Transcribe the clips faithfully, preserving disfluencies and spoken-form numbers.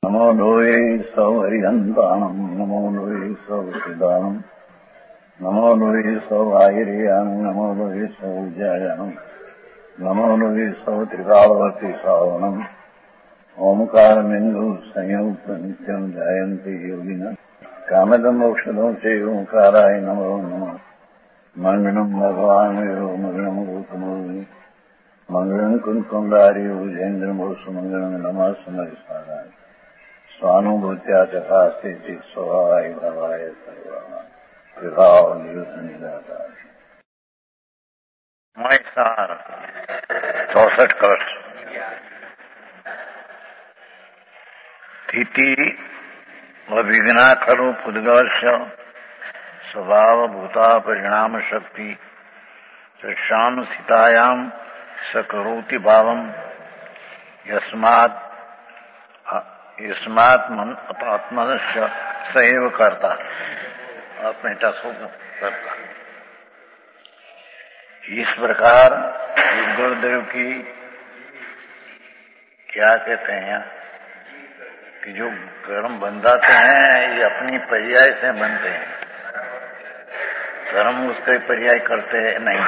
नमो लोये सौहरिहन्ताणम् नमो लोये सौहृदानम् नमो लोये सौभागिर्यानम् नमो लोये सौजायानम् नमो लोये सौत्रिकालवती सावनम् ओंकारमिन्दु संयुक्त नित्यम् जायन्ति योगिनः कामदम् मोक्षदम् च ओंकाराय नमो नमः मङ्गलम् भगवान् वीरो मङ्गलम् रूपमोहि मङ्गलम् कुन्कुण्डारि भुजेन्द्रमोसु मङ्गलम् नमः समरिसाराय स्वानुभूत्या तथा स्थिति स्वभावाय भवाय सर्वः विभाव नियुक्त निराकार सार चौसठ कलश स्थिति अभिघ्ना खलु पुद्गलस्य स्वभाव भूता परिणाम शक्ति सृक्षाम सीतायाम सकरोति भावम यस्मात् यस्मात् आत्मनस्य सैव करता अपने टसों करता। इस प्रकार गुरुदेव की क्या कहते हैं कि जो कर्म बंधाते हैं ये अपनी पर्याय से बनते हैं, कर्म उसके पर्याय करते नहीं।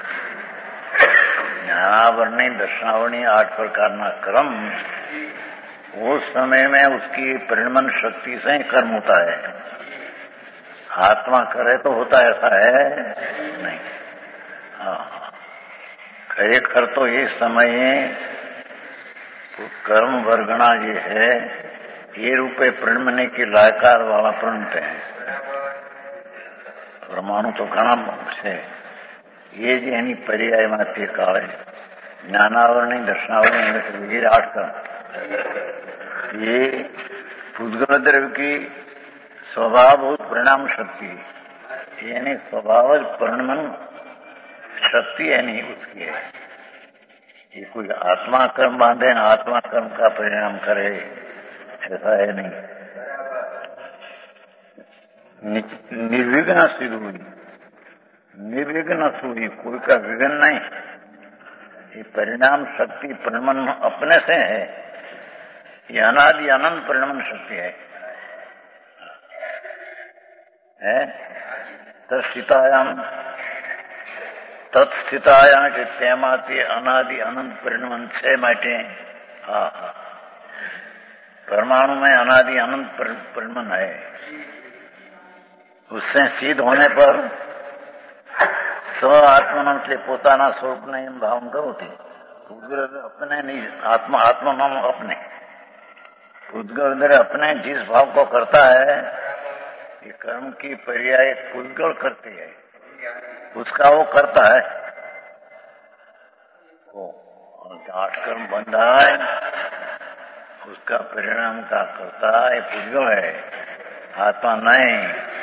ज्ञानावरणी दर्शनावरणी आठ प्रकार का कर्म उस समय में उसकी परिणमन शक्ति से कर्म होता है। आत्मा करे तो होता ऐसा है नहीं। हाँ, खरेखर तो ये समय तो कर्म वर्गना ये है, ये रूपे परिणमने के लायकार वाला प्रणत है। परमाणु तो घना है, ये यानी पर्याय मात्र काल है। ज्ञानावरणी दर्शनावरणी आठ का ये पुद्गल द्रव्य की स्वभावभूत परिणाम शक्ति यानी स्वभाव परिणमन शक्ति यानी उसकी है। ये कोई आत्मा कर्म बांधे न आत्मा कर्म का परिणाम करे ऐसा है नहीं। निर्विघ्न सिद्ध हुई, निर्विघ्न हुई, कोई का विघ्न नहीं। ये परिणाम शक्ति परिणमन अपने से है, ये अनादि अनंत परिणमन शक्ति है, है? तत्स्थितायाम तत्स्थितायाम के तेमाती अनादि अनंत परिणमन छह माटे। हाँ हाँ, परमाणु में अनादि अनंत परिणमन है। उससे सिद्ध होने पर स्व आत्मनाम के पोताना स्वरूप ने भाव करो थे। अपने नहीं, आत्मा आत्मा नाम अपने पुद्गल अपने जिस भाव को करता है, ये कर्म की पर्याय पुद्गल करती है, उसका वो करता है। वो आठ कर्म बंधा है, उसका परिणाम का करता है पुद्गल है, आत्मा नहीं।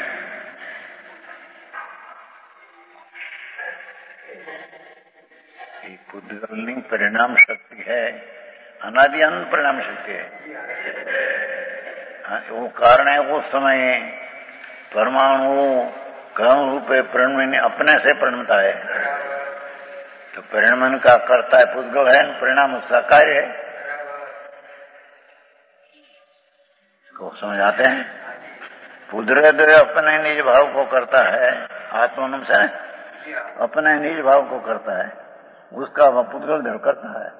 ये पुद्गल नहीं परिणाम शक्ति है, अनादि अनंत परिणाम शक्ति है। हाँ, वो कारण है। वो समय परमाणु कर्म रूपे परिणमन अपने से परिणमता है, तो परिणमन का करता है पुद्गल है, परिणाम उसका कार्य है। इसको समझाते हैं। पुद्गल अपने निज भाव को करता है, आत्मनम से अपने निज भाव को करता है, उसका वह पुद्गल द्रव करता है।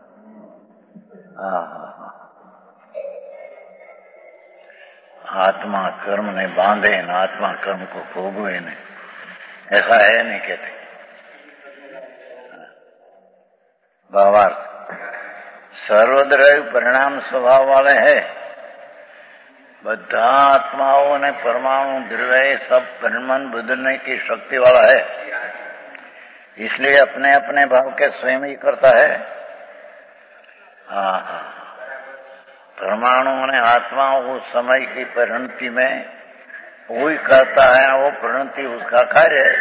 आत्मा कर्म ने बांधे न आत्मा कर्म को भोगवे ने, ऐसा है नहीं कहते। भावार्थ सर्वद्रव्य परिणाम स्वभाव वाले है। बद्धा आत्माओं ने परमाणु द्रव्य सब परिणमन बदलने की शक्ति वाला है, इसलिए अपने अपने भाव के स्वयं ही करता है। हाँ हाँ, परमाणु ने आत्मा उस समय की परिणति में वही करता है, वो परिणति उसका कार्य है।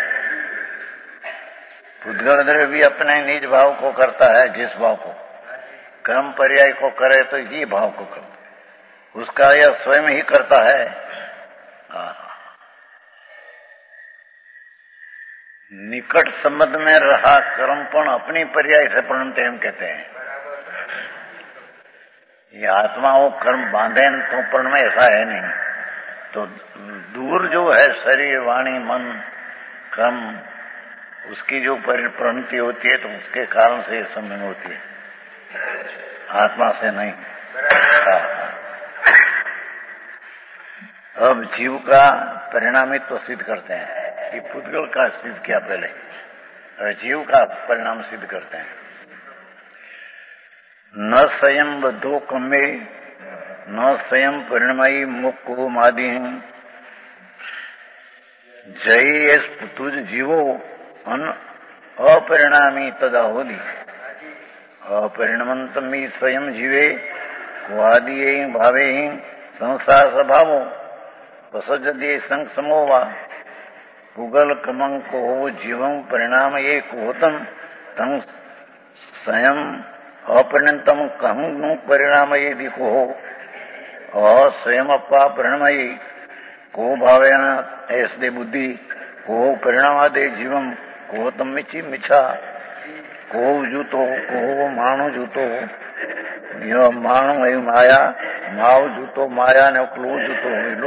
पुद्गल द्रव्य भी अपने निज भाव को करता है, जिस भाव को कर्म पर्याय को करे तो ये भाव को करे, उसका यह स्वयं ही करता है। हाँ, निकट संबंध में रहा कर्म पण अपनी पर्याय से परिणमते हम कहते हैं। ये आत्मा वो कर्म बांधे तो प्रण में ऐसा है नहीं। तो दूर जो है शरीर वाणी मन कर्म, उसकी जो परिणति होती है तो उसके कारण से ये सम्मिलन होती है, आत्मा से नहीं। अब जीव का परिणामित्व तो सिद्ध करते हैं कि पुद्गल का सिद्ध किया पहले, और जीव का परिणाम सिद्ध करते हैं। न स्वयं बद्धो कम्बे न स्वयं परिणमयी मुक्को मादि जय तुझ जीवो अन अपरिणामी तदा होली अपरिणमंतम ही स्वयं जीवे क्वादि भावे संसार स्वभावो वसजदे संग समोवा पुगल कमं को जीवं परिणाम ये कोतम तंग स्वयं अपरिणतम कहूं परिणाम ये दिखो और स्वयं अपा परिणमयी को भावेन ऐसे बुद्धि को परिणामादे जीवम को तम मिची मिछा को जूतो को मानो जूतो यो मानो ए माया माओ जूतो माया ने क्लो जूतो मिलो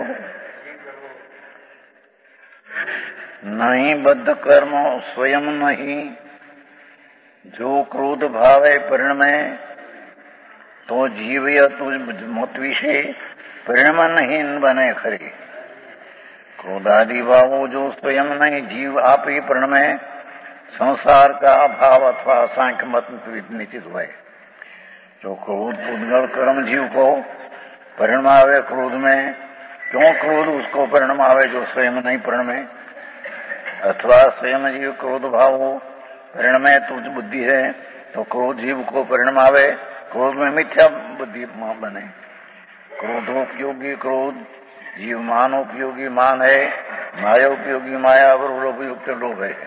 नहीं बद्ध कर्म स्वयं नहीं जो क्रोध भावे परिणमे तो जीव या तुझ मत विषय परिणम नहीं बने खरी। क्रोधादि भावो जो स्वयं नहीं जीव आप ही परिणमे संसार का अभाव अथवा सांख्य मत निश्चित हुए। जो क्रोध पुद्गल कर्म जीव को परिणमावे क्रोध में, क्यों क्रोध उसको परिणमावे जो स्वयं नहीं परिणमे, अथवा स्वयं जीव क्रोध भाव परिणमे तुझ बुद्धि है तो क्रोध जीव को परिणमावे, क्रोध में मिथ्या बुद्धि बने। क्रोधोपयोगी क्रोध जीव मानोपयोगी मान है, माया उपयोगी माया और लोभयुक्त लोभ है।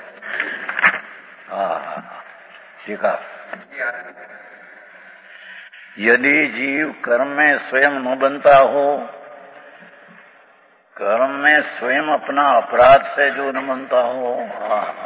हाँ ठीक है। यदि जीव कर्म में स्वयं न बनता हो, कर्म में स्वयं अपना अपराध से जो न बनता हो, हाँ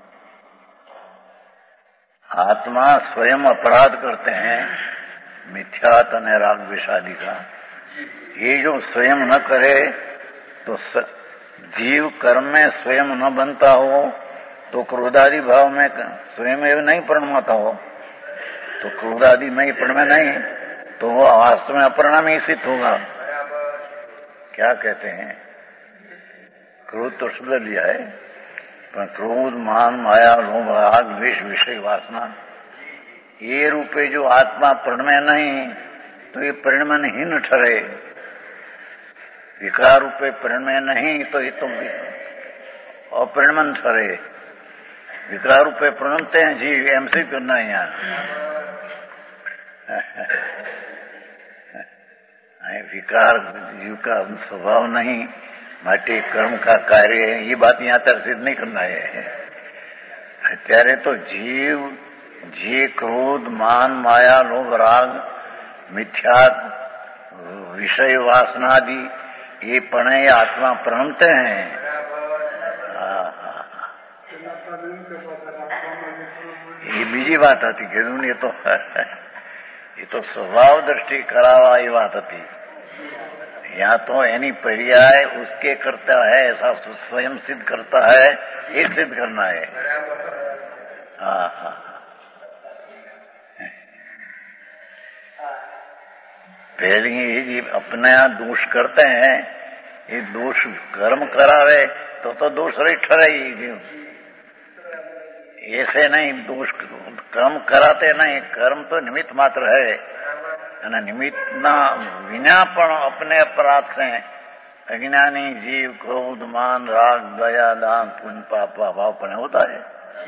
आत्मा स्वयं अपराध करते हैं मिथ्या तन राग विषादी का, ये जो स्वयं न करे तो जीव कर्म में स्वयं न बनता हो तो क्रोधादि भाव में स्वयं नहीं परिणमता हो, तो क्रोधादि में परिणम नहीं तो वो वास्तव में अपरिणामी सिद्ध होगा। क्या कहते हैं, क्रोध तो शब्द लिया है पर क्रोध मान माया लोभ राग द्वेष विषय वासना ये रूपे जो आत्मा परिणमय नहीं तो ये परिणमहीन ठहरे। विकार रूपे परिणमय नहीं तो ये तो अपरिणमन ठहरे। विकार रूपे परिणमते हैं जीव, एम से करना है यहाँ। विकार जीव का स्वभाव नहीं, माटे कर्म का कार्य है, ये बात यहाँ तक सिद्ध नहीं करना है। અત્યારે तो जीव जे क्रोध मान माया लोभ राग मिथ्या विषय वासनादि ये पणे आत्मा प्रणमते हैं। ये बीजी बात હતી કીધું ને, તો ये तो स्वभाव दृष्टि करावा ये बात હતી। या तो एनी पर्याय उसके करता है ऐसा स्वयं सिद्ध करता है, ये सिद्ध करना है। हाँ हाँ पहले ये अपना दोष करते हैं, ये दोष कर्म करावे तो तो दोष रही ठहराई जीव, ऐसे नहीं दोष कर्म कराते नहीं, कर्म तो निमित्त मात्र है। निमित्त ना विना पण अपने अपराध से अज्ञानी जीव क्रोध मान राग दया दान पुण्य पाप भाव पण होता है।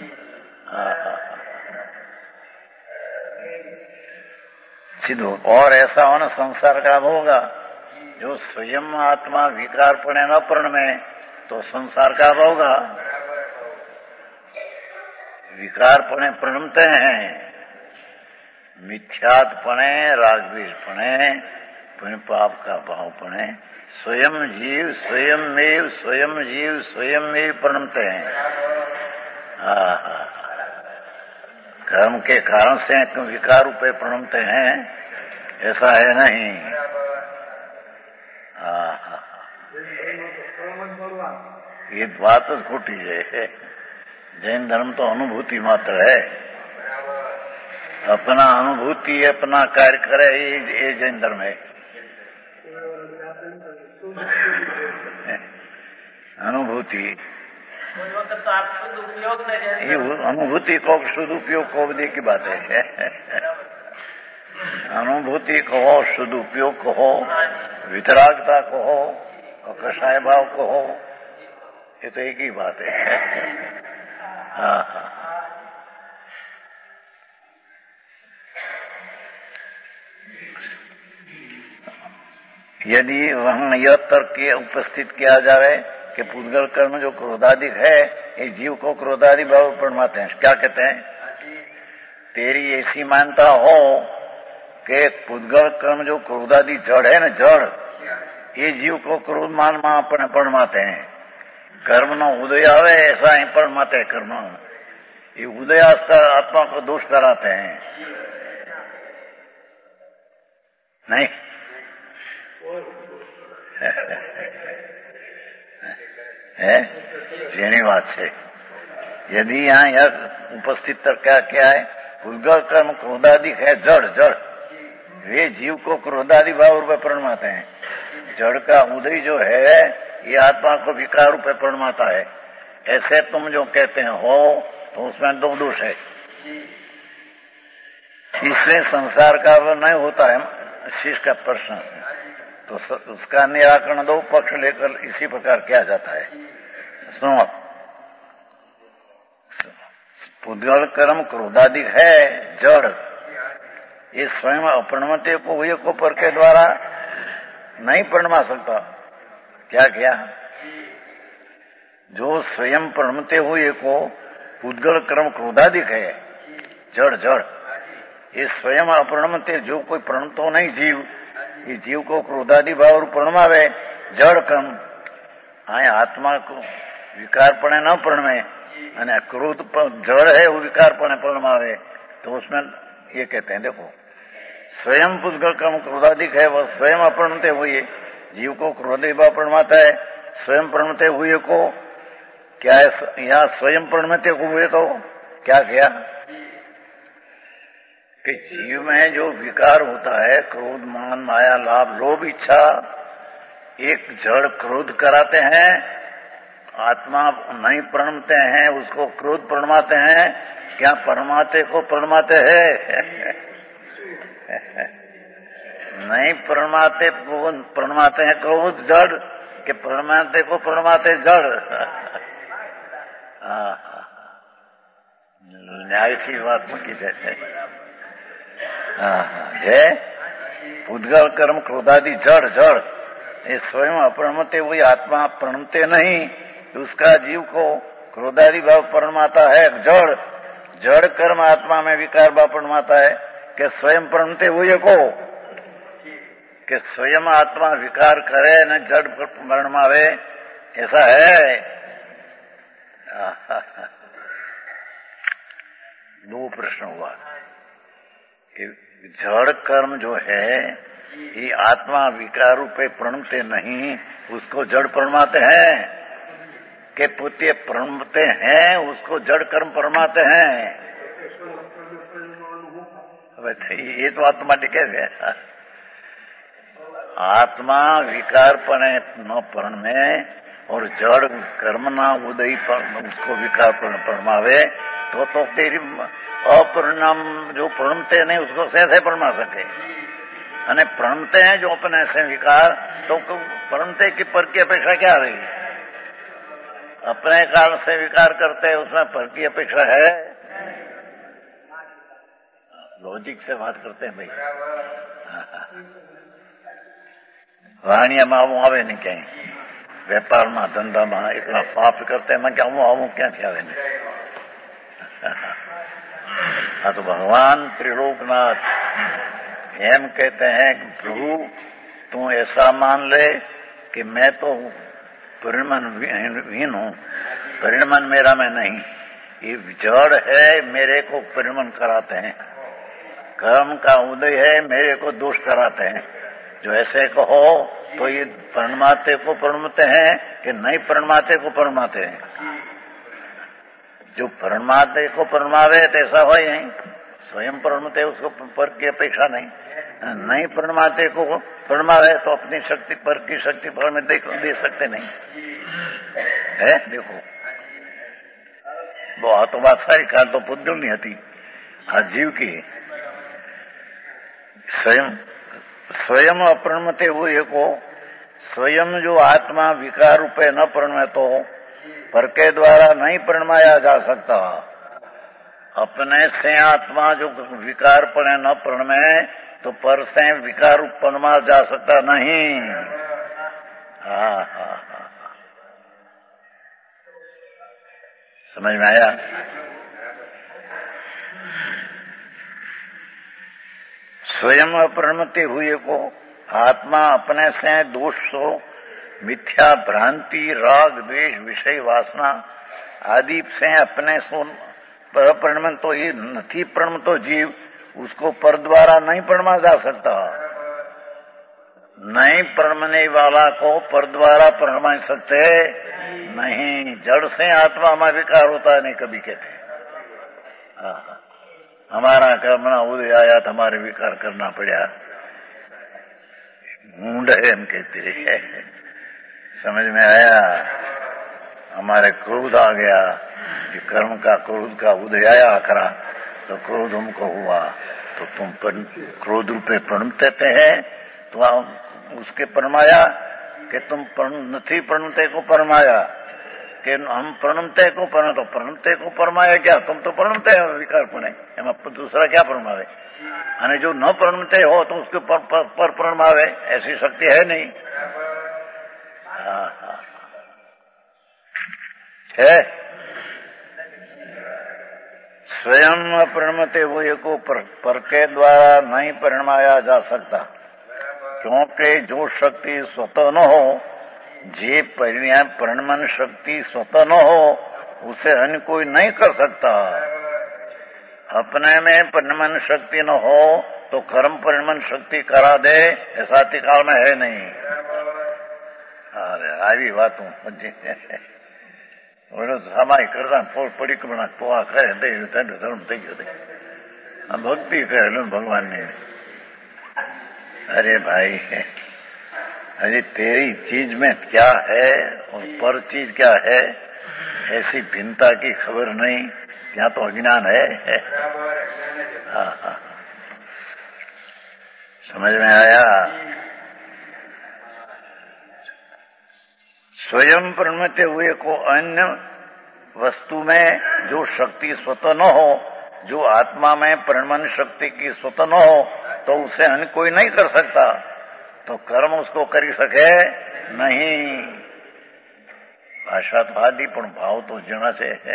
सिद्ध और ऐसा होना संसार का होगा। जो स्वयं आत्मा विकारपणे न परिणमे तो संसार का होगा। विकारपणे परिणमते हैं, मिथ्यात्पणे रागद्वेषपणे पुण्य पाप का भावपणे स्वयं जीव स्वयं में स्वयं जीव स्वयं में परिणमते हैं। कर्म के कारण से विकार रूपे परिणमते हैं ऐसा है नहीं। हाँ हाँ, ये बात तो खोटी है। जैन धर्म तो अनुभूति मात्र है, अपना अनुभूति अपना कार्य करे, ये, ये जैन धर्म है। अनुभूति तो आप शुद्ध उपयोग ये अनुभूति को शुद्ध उपयोग को दे की बात है। अनुभूति कहो, शुद्ध उपयोग कहो, वितरागता कहो और कषाय भाव कहो, ये तो एक ही बात है। हाँ हाँ, यदि वहां यह तर्क उपस्थित किया जाए कि पुद्गल कर्म जो क्रोधाधिक है, ये जीव को क्रोधादि भाव परमाते हैं, क्या कहते हैं? तेरी ऐसी मानता हो कि पुद्गल कर्म जो क्रोधादि जड़ है ना, जड़, ये जीव को क्रोध मान मान परमाते हैं। कर्म न उदय आवे ऐसा ही परमाते हैं। कर्म ये उदय आत्मा को दोष कराते हैं, नहीं? है जेनी बात से। यदि यहाँ यह उपस्थित तर्क क्या है? पुद्गल कर्म क्रोधादि है, जड़ जड़, वे जीव को क्रोधादि भाव रूप में परमाते हैं। जड़ का उदय जो है ये आत्मा को विकार रूप में परमाता है। ऐसे तुम जो कहते हैं हो तो उसमें दो दोष है। इसलिए संसार का वो नहीं होता है शिष्य का प्रश्न, तो उसका निराकरण दो पक्ष लेकर इसी प्रकार किया जाता है। सुनो, पुद्गल कर्म क्रोधादि है, जड़, ये स्वयं अपरिणमते को हुए को पर के द्वारा नहीं परिणमा सकता। क्या किया? जो स्वयं परिणमते हुए को पुद्गल कर्म क्रोधादि है, जड़ जड़, ये स्वयं अपरिणमते, जो कोई प्रणत हो नहीं जीव, ये जीव को क्रोधादि भाव प्रणमावे जड़ कर्म। हाँ, आत्मा को विकारपणे न प्रणमे અને क्रोध जड़ है वो विकारपणे प्रणमावे, तो उसमें ये कहते हैं देखो स्वयं पुद्गल कर्म क्रोधाधिक है, वह स्वयं अपरिणमते हुए जीव को क्रोधादि भाव प्रणमाता है। स्वयं प्रणमते हुए को क्या है? यहाँ स्वयं प्रणमते हुए को क्या किया कि जीव में जो विकार होता है, क्रोध मान माया लाभ लोभ इच्छा, एक जड़ क्रोध कराते हैं, आत्मा नहीं प्रणमते हैं, उसको क्रोध प्रणमाते हैं। क्या परमाते को प्रणमाते हैं? नहीं प्रणमाते को प्रणमाते हैं क्रोध जड़, के परमाते को प्रणमाते जड़। न्याय की बात की जाए है। पुद्गल कर्म क्रोधादि जड़ जड़, ये स्वयं अपरिणमते हुई आत्मा प्रणमते नहीं, उसका जीव को क्रोधादि भाव प्रणमाता है। जड़ जड़ कर्म आत्मा में विकार भाव प्रणमाता है कि स्वयं प्रणमते हुए को, कि स्वयं आत्मा विकार करे न जड़ प्रणमावे, ऐसा है। दो प्रश्न हुआ कि जड़ कर्म जो है ये आत्मा विकार रूपे प्रणमते नहीं, उसको जड़ प्रणमाते हैं, के पुत्य प्रणमते हैं उसको जड़ कर्म परमाते हैं। ये तो आत्मा कैसे है? आत्मा विकार पणे न परण में और जड़ कर्म ना उदय पर उसको विकार परमावे, तो तो तेरी अपरिणाम जो प्रणमते नहीं उसको कैसे परमा सके? अने प्रणमते हैं जो अपने से विकार, तो प्रणमते की पर की अपेक्षा क्या रही? अपने काल से विकार करते हैं, उसमें पर की अपेक्षा है? लॉजिक से बात करते हैं भाई। वाणिया में आવું આવે नहीं कहीं, व्यापार में धंधा में इतना पाप करते हैं, मैं क्या आવું आવું क्या क्या आवे नहीं। हाँ, तो भगवान त्रिलोकनाथ एम कहते हैं कि प्रभु तू ऐसा मान ले कि मैं तो परिणमन हीन हूं, परिणमन मेरा में नहीं, ये जड़ है मेरे को परिणमन कराते हैं, कर्म का उदय है, मेरे को दोष कराते हैं। जो ऐसे कहो तो ये परमात्मा को परमाते हैं कि नहीं परमात्मा को परमाते हैं? जो परमात्मा को परमावे तो ऐसा हो ही नहीं, स्वयं परमाते उसको पर की अपेक्षा नहीं। नहीं परमात्मा को परमावे तो अपनी शक्ति पर की शक्ति पर में दे सकते नहीं है। देखो वो तो बात सारी काल तो पुद्गल नहीं होती, हाँ जीव की स्वयं स्वयं अपरणमते हुए को स्वयं जो आत्मा विकार रूपे न प्रणमे तो पर के द्वारा नहीं प्रणमाया जा सकता। अपने से आत्मा जो विकार पड़े न प्रणमे तो पर से विकार प्रणमा जा सकता नहीं। हाँ हाँ हाँ समझ में आया? स्वयं अपरणमते हुए को आत्मा अपने से दोष सो मिथ्या भ्रांति राग द्वेष विषय वासना आदि से अपने सो पर प्रणमन तो ये नहीं प्रणम तो जीव उसको पर द्वारा नहीं प्रणमा जा सकता। नहीं प्रणमने वाला को पर द्वारा प्रणमा सकते नहीं। जड़ से आत्मा में विकार होता है नहीं कभी कहते हमारा कर्मना उदय आया तो हमारे विकार करना पड़ा, मूड है हम कहते रहे। समझ में आया? हमारे क्रोध आ गया कि कर्म का क्रोध का उदय आया करा तो क्रोध हमको हुआ तो तुम पर क्रोध रूपे प्रणमते हैं तो उसके परमाया कि तुम नहीं प्रणमते को परमाया कि हम प्रणमते को पर तो प्रणमते को परमाया क्या? तुम तो प्रणमते हो विकार पड़े हम दूसरा क्या परमावे? अने जो न प्रणमते हो तो उसके पर, पर, पर परमावे ऐसी शक्ति है नहीं। हाँ हाँ है स्वयं प्रणमते हुए को पर, पर के द्वारा नहीं परिणमाया जा सकता, क्योंकि जो शक्ति स्वतः न हो, जे परिणाम प्रणमन शक्ति स्वतः न हो उसे अन्य कोई नहीं कर सकता। अपने में प्रणमन शक्ति न हो तो कर्म प्रणमन शक्ति करा दे ऐसा काल में है नहीं। अरे आई बात समाय करता पड़ी बना पोहा करे दे धर्म थी गयो भक्ति करे भगवान ने। अरे भाई अरे तेरी चीज में क्या है और पर चीज क्या है ऐसी भिन्नता की खबर नहीं, यहाँ तो अज्ञान है, है। हाँ हाँ समझ में आया? स्वयं प्रणमते हुए को अन्य वस्तु में जो शक्ति स्वतः न हो, जो आत्मा में प्रणमन शक्ति की स्वतः न हो तो उसे अन्य कोई नहीं कर सकता, तो कर्म उसको कर सके नहीं। भाषा तो आदि पण भाव तो जना से है।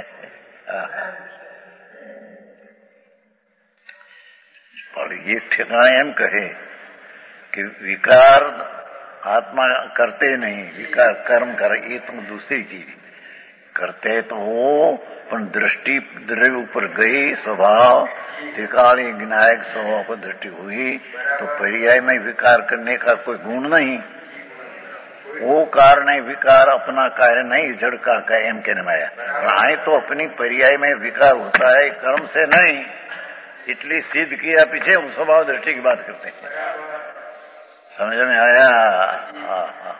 पर ये ठिकाना एम कहे कि विकार आत्मा करते नहीं, विकार कर्म करे ये तो दूसरी चीज करते तो वो पण दृष्टि द्रव्य ऊपर गई स्वभाव त्रिकाली विनायक स्वभाव पर दृष्टि हुई तो पर्याय में विकार करने का कोई गुण नहीं। वो कारण है विकार अपना कार्य नहीं जड़ का एम कहने में आया। आए तो अपनी पर्याय में विकार होता है कर्म से नहीं, इसलिए सिद्ध किया पीछे उस स्वभाव दृष्टि की बात करते हैं। समझ में आया? हाँ हाँ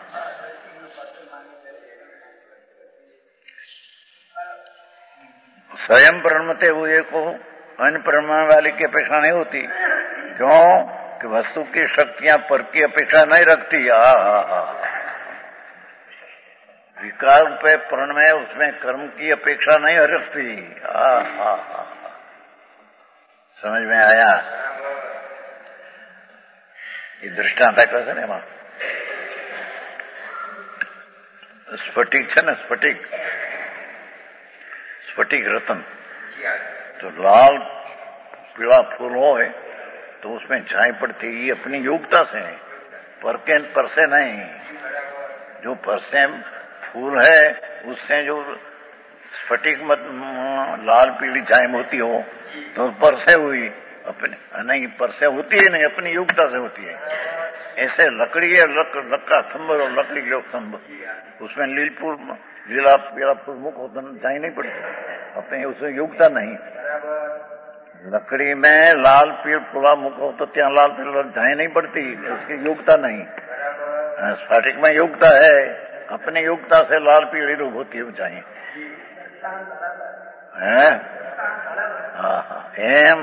स्वयं प्रणमते हुए को अन्य प्रणमान वाले की अपेक्षा नहीं होती, क्यों कि वस्तु की शक्तियां पर की अपेक्षा नहीं रखती। आ, आ, आ, विकार पे प्रणमय उसमें कर्म की अपेक्षा नहीं रखती। आ, आ, आ, समझ में आया? ये दृष्टांत कैसे ने एમાં स्फटिक है ना, स्फटिक स्फटिक रतन तो लाल पीला फूल हो तो उसमें झाई पड़ती, ये अपनी योग्यता से है, पर के पर से नहीं। जो पर से फूल है उससे जो स्फटिक मत लाल पीली झाई होती हो तो पर से हुई, अपने नहीं पर से होती है नहीं, अपनी योग्यता से होती है। ऐसे लकड़ी है, लक, लक्का थम्ब और लकड़ी लोग थम्ब, उसमें लीलपुर लीला पीलापुर मुख होता जाई नहीं पड़ती, अपने उसमें योग्यता नहीं। लकड़ी में लाल पीड़ पुला मुख हो तो त्या लाल पीड़ जाई नहीं पड़ती, उसकी योग्यता नहीं। स्फटिक में योग्यता है, अपनी योग्यता से लाल पीड़ी रूप होती है चाहिए। एम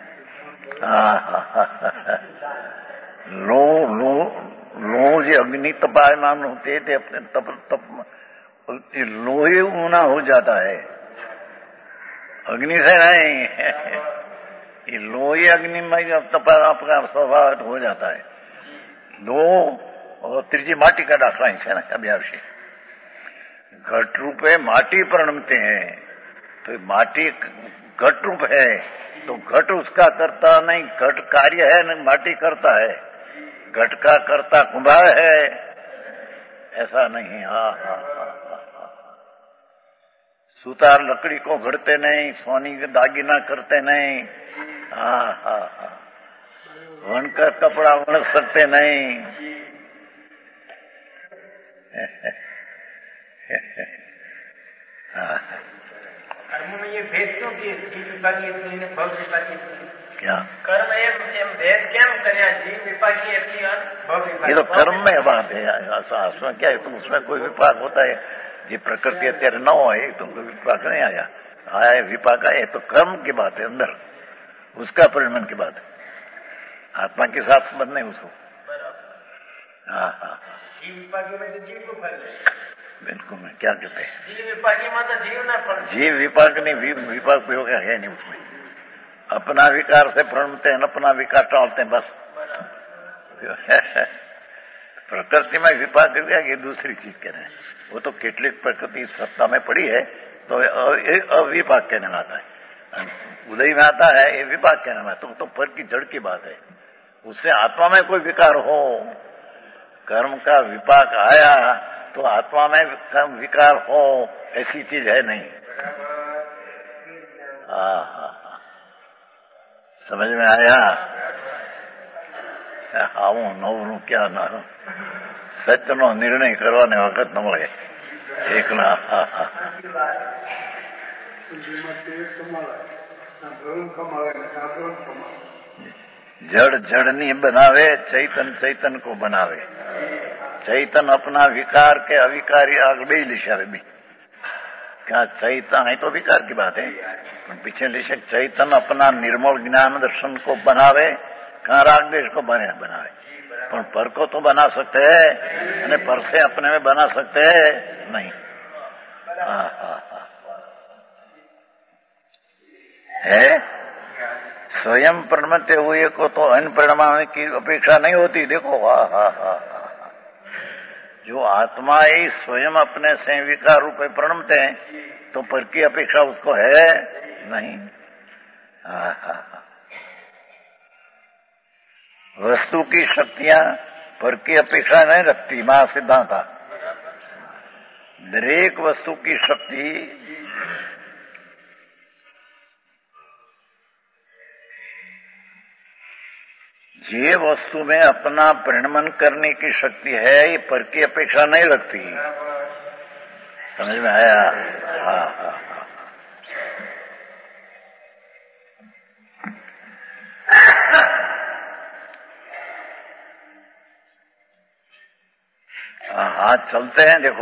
लो लो लो जी अग्नि तपायमान होते थे अपने तप तप लोहे ऊना हो जाता है, अग्नि से नहीं। ये लोहे अग्नि में तपा आपका स्वभाव हो जाता है। लो और त्रिजी माटी का दाखला है ना अभी आवश्यक घट रूप है, माटी परिणमते हैं तो माटी घट रूप है, तो घट उसका करता नहीं, घट कार्य है नहीं, माटी करता है। घट का करता कुंभार है, ऐसा नहीं। हा हा हा सुतार लकड़ी को घड़ते नहीं, सोनी के दागिना करते नहीं। हा हा हा वनकर कपड़ा वण सकते नहीं। कर्म में ये भेद क्यों किए? जीव विपाकी भव विपाकी क्या कर्म एम एम भेद केम कर्या? जीव विपाकी एटली भव विपाकी। ये तो कर्म में बात है, उसमें क्या है? तुम उसमें कोई विपाक होता है जी, प्रकृति अत्यारे न हो तुमको विपाक नहीं आया, आया विपाक आए तो कर्म की बात है, अंदर उसका परिणमन की बात है, आत्मा के साथ संबंध नहीं उसको। हाँ हाँ जीव विपाकी में तो जीव को फल है। बिल्कुल मैं क्या कहते हैं, जीव विपाकी में तो जीव ना फल। जीव विपाक नहीं, विपाक प्रयोग है नहीं उसमें। अपना विकार से प्रणमते हैं, अपना विकार टालते हैं बस। प्रकृति में विपाक ये दूसरी चीज कह रहे हैं, वो तो केटलिक प्रकृति सत्ता में पड़ी है तो अविपाक कहने में आता है। उदय में आता है ये विपाक कहने में, तो, तो फर की जड़ की बात है। उससे आत्मा में कोई विकार हो, कर्म का विपाक आया तो आत्मा में विकार हो, ऐसी चीज है नहीं। हाँ हाँ समझ में आया? આવું નવનું ક્યાં ના સત્યનો નિર્ણય કરવાને વખત ન મળે એકલા। जड़ जड़नी बनावे, चैतन चैतन को बनावे। चैतन अपना विकार के अविकारी आग बे लिशावे भी क्या चैतन है तो विकार की बात है, पीछे लिखे चैतन अपना निर्मल ज्ञान दर्शन को बनावे, कहाँ राग देश को बने बनावे, पर पर को तो बना सकते हैं, पर से अपने में बना सकते हैं नहीं। हाँ हाँ हाँ है स्वयं प्रणमते हुए को तो अन्य परिणाम की अपेक्षा नहीं होती। देखो हाँ हाँ हाँ हाँ जो आत्मा ही स्वयं अपने से विकार रूप में प्रणमते हैं तो पर की अपेक्षा उसको है नहीं। हाँ हाँ हाँ वस्तु की शक्तियां पर की अपेक्षा नहीं रखती, मां सिद्धांत। दरेक वस्तु की शक्ति जे वस्तु में अपना परिणमन करने की शक्ति है, ये पर की अपेक्षा नहीं रखती। समझ में आया? हाँ हाँ हाँ हाथ चलते हैं देखो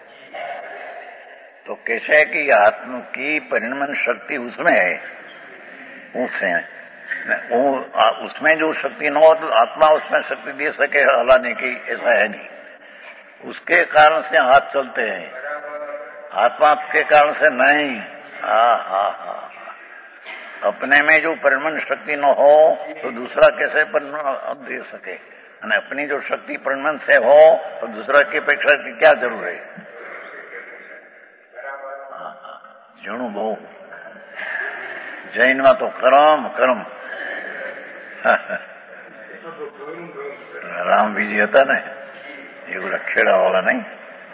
तो कैसे है कि आत्मा की परिणमन शक्ति उसमें है, उससे वो उसमें जो शक्ति न हो तो आत्मा उसमें शक्ति दे सके हलाने की, ऐसा है नहीं। उसके कारण से हाथ चलते हैं, आत्मा के कारण से नहीं। हाँ हाँ हाँ अपने में जो परिणमन शक्ति न हो तो दूसरा कैसे परिणमन दे सके, અને अपनी जो शक्ति परिणमन से हो तो दूसरा की अपेक्षा की क्या जरूर है। जणु बहु जैन में तो कर्म कर्म राम बीजी હતા ને એ બધા ખેડા વાળા નહીં,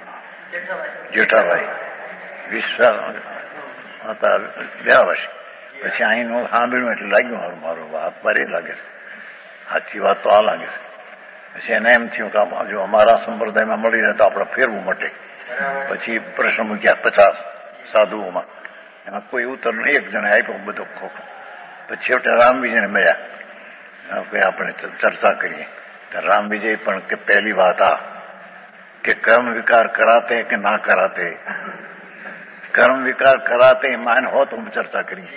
જેઠાભાઈ વિશ્વ હતા બે વર્ષ પછી અહીંનું સાંભળ્યું એટલે લાગ્યું મારું મારું વાત ભારે લાગે છે, સાચી વાત તો આ લાગે છે. પછી એને એમ થયું કે જો અમારા સંપ્રદાયમાં મળી રહે તો આપણે ફેરવું મટે. પછી પ્રશ્ન મૂક્યા પચાસ સાધુઓમાં, એમાં કોઈ ઉત્તર એક જણે આપ્યો બધો ખોખો. પછી છેવટે રામ વિજયને મળ્યા કે આપણે ચર્ચા કરીએ. રામ વિજય પણ કે પહેલી વાત આ કે કર્મ વિકાર કરાતે કે ના કરાતે, કર્મ વિકાર કરાતે માન હો તો हम ચર્ચા કરીએ.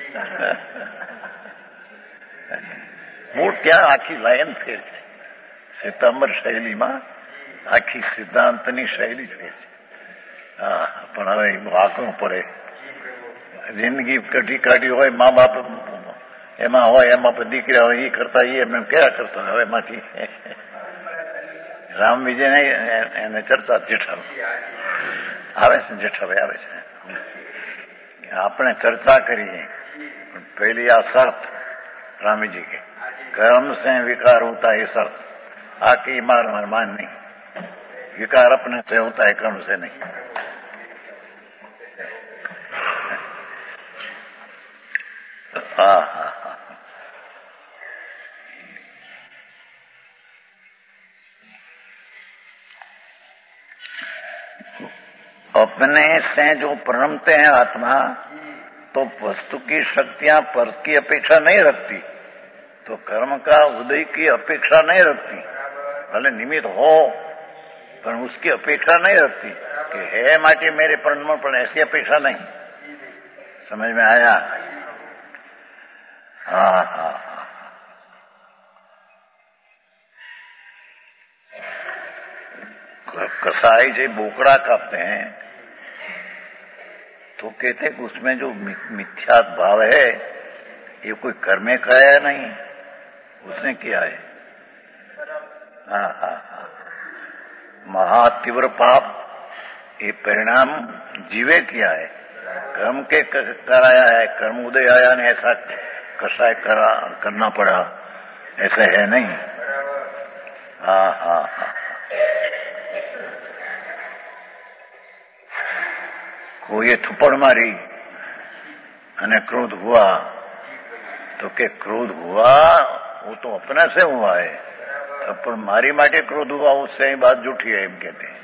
મૂળ ત્યાં આખી લાયન ફેર છે. સિતંબર શૈલીમાં આખી સિદ્ધાંતની શૈલી ફેર છે. હા, પણ હવે વાંકવું પડે. જિંદગી કઢી કાઢી હોય, મા બાપ એમાં હોય, એમાં દીકરા હોય, એ કરતા એ એમ કયા કરતા હવે એમાંથી રામ વિજય એને ચર્ચા જેઠાભાઈ આવે છે, જેઠાભાઈ આવે છે. આપણે ચર્ચા કરીએ પણ પહેલી આ શર્ત રામજી કે कर्म से विकार होता है शर्त, आकी मार मार मान नहीं, विकार अपने से होता है कर्म से नहीं. हाँ हाँ हाँ अपने से जो प्रणमते हैं आत्मा, तो वस्तु की शक्तियां पर की अपेक्षा नहीं रखती, तो कर्म का उदय की अपेक्षा नहीं रखती. भले निमित्त हो पर उसकी अपेक्षा नहीं रखती कि है माटे मेरे प्रणम, पर ऐसी अपेक्षा नहीं. समझ में आया? हाँ हाँ हाँ. कसाई जो बोकड़ा काटते हैं तो कहते हैं कि उसमें जो मिथ्यात भाव है ये कोई कर्मे का है नहीं, उसने किया है. हाँ हाँ हाँ. महातीव्र पाप ये परिणाम जीवे किया है, कर्म के कराया है. कर्म उदय आया ने ऐसा कसाय करा करना पड़ा, ऐसा है नहीं. हाँ हाँ हाँ. कोई थप्पड़ मारी અને क्रोध हुआ तो के क्रोध हुआ वो तो अपने से हुआ है, थप्पड़ मारी माटे क्रोध हुआ उससे ही बात झूठी है एम कहते हैं.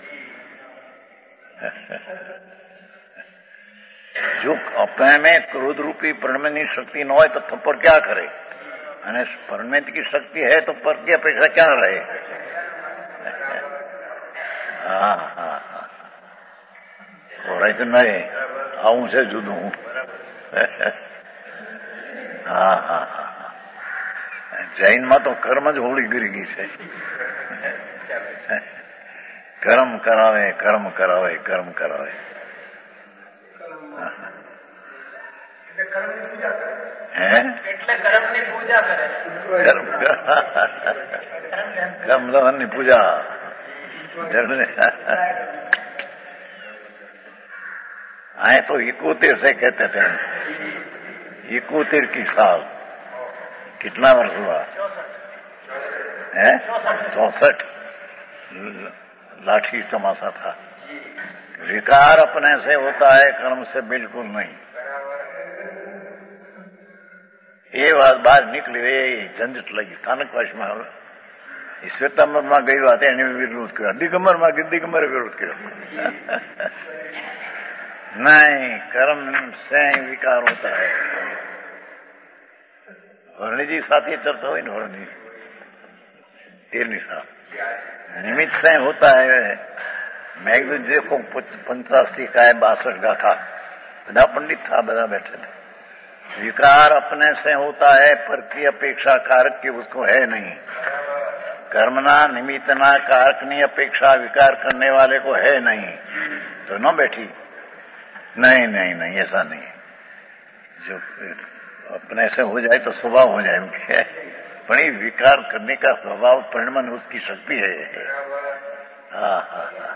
जो अपने में क्रोध रूपी प्रणमनी शक्ति न हो तो थप्पड़ क्या करे, અને પરમેત की शक्ति है तो पर की अपेक्षा क्या रहे. हाँ हाँ हाँ. और तो नहीं આવું છે જુદું. હા હા હા. જૈનમાં તો કર્મ જ હોળી ગીરી ગઈ છે. કર્મ કરાવે કર્મ કરાવે કર્મ કરાવે. હે એટલે કર્મની પૂજા કરે. કર્મ ની પૂજા. आए तो इकोतेर से कहते थे, इकोतेर की साल. कितना वर्ष हुआ है? चौसठ. लाठी तमाशा था. विकार अपने से होता है, कर्म से बिल्कुल नहीं. ये बात बाहर निकली, झंझट लगी स्थानकवास में. श्वेतांबर में गई बात है विरोध किया, दिगंबर में दिगंबर विरोध किया. नहीं, कर्म से विकार होता है. वर्णी जी साथ ही चर्चा हुई ना, वर्णी तेरहवीं साल निमित्त से होता है. मैं देखो पंचासी का है, बासठ का था, बड़ा पंडित था, बड़ा बैठे थे. विकार अपने से होता है, पर की अपेक्षा कारक की उसको है नहीं. कर्मना निमित्तना कारक की अपेक्षा विकार करने वाले को है नहीं, तो न बैठी. नहीं नहीं नहीं, ऐसा नहीं. जो अपने से हो जाए तो स्वभाव हो जाए, पर ये विकार करने का स्वभाव परिणाम उसकी शक्ति है. हाँ हाँ हाँ.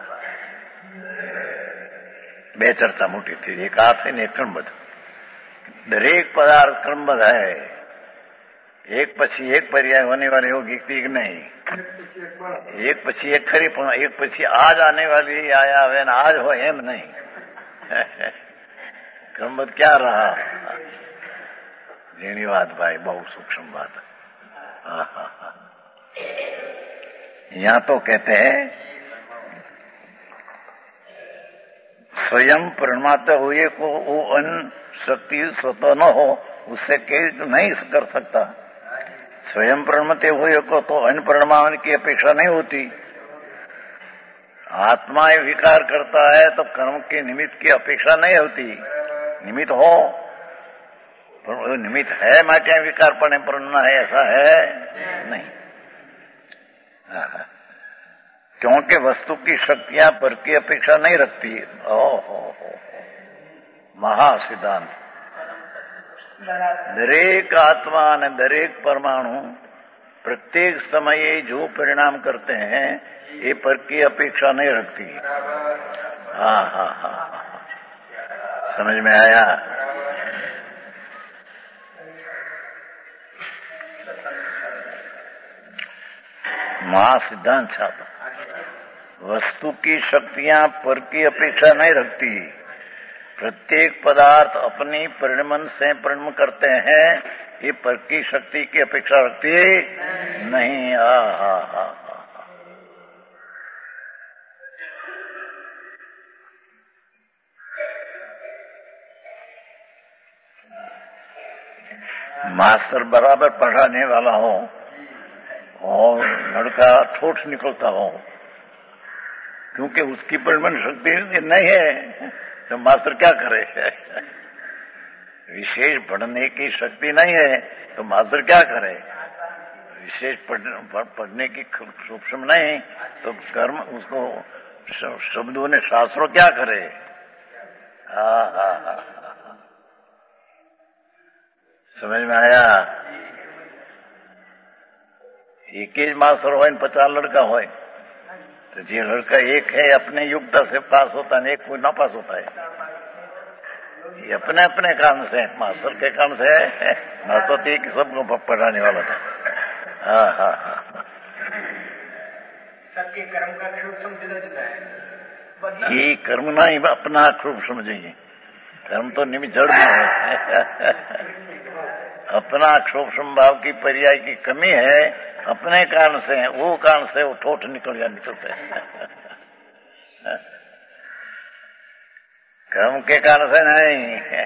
બે ચર્ચા મોટી થઈ. એક આ થઈ ને એક કર્મબદ્ધ. દરેક પદાર્થ કર્મબદ્ધ है. एक પછી એક पर्याय होने वाले होगी कि नहीं. एक પછી एक खरी, પણ एक પછી आज आने वाली आया है ना, आज हो एम नहीं. कर्मबद्ध क्या रहा? એની વાત ભાઈ બહુ સૂક્ષ્મ बात है। हाँ हाँ हाँ यहाँ तो कहते हैं स्वयं परमात्मा हुए को वो अन्य शक्ति स्वतः न हो उससे कई नहीं कर सकता। स्वयं परमात्मा हुए को तो अन्य परमाणु की अपेक्षा नहीं होती। आत्मा विकार करता है तो कर्म के निमित्त की अपेक्षा नहीं होती। निमित्त हो पर निमित्त है माटे विकार पड़े पड़ना है ऐसा है नहीं। क्योंकि वस्तु की शक्तियां पर की अपेक्षा नहीं रखती। ओहो हो महासिद्धांत। दरेक आत्मा ने दरेक परमाणु प्रत्येक समये जो परिणाम करते हैं ये पर की अपेक्षा नहीं रखती। हाँ हाँ हाँ समझ में आया। महासिद्धांत छापा। वस्तु की शक्तियां पर की अपेक्षा नहीं रखती। प्रत्येक पदार्थ अपनी परिणमन से परिणम करते हैं ये पर की शक्ति की अपेक्षा रखती नहीं। हा हा हा मास्टर बराबर पढ़ाने वाला हो और लड़का ठोठ निकलता हो क्योंकि उसकी परिणमन शक्ति नहीं है तो मास्टर क्या करे। विशेष पढ़ने की शक्ति नहीं है तो मास्टर क्या करे। विशेष पढ़ने की सूक्ष्म नहीं तो कर्म उसको शब्दों ने शास्त्रों क्या करे। हाँ हाँ हाँ समझ में आया। एक ही मास्टर हो पचास लड़का हो तो जो लड़का एक है अपने योग्यता से पास होता है एक कोई ना पास होता है। ये अपने अपने काम से मास्टर के काम से मास्टर तो एक सबको पढ़ाने वाला था। हाँ हाँ हाँ सबके कर्म का सूक्ष्म जुदा जुदा है। ये कर्म ना ही अपना खूब समझेंगे। कर्म तो निमित्त जड़ में है। अपना सूक्ष्म भाव की पर्याय की कमी है अपने कारण से वो कारण से वो ठोठ निकल या निकलते हैं। कर्म के कारण से नहीं है।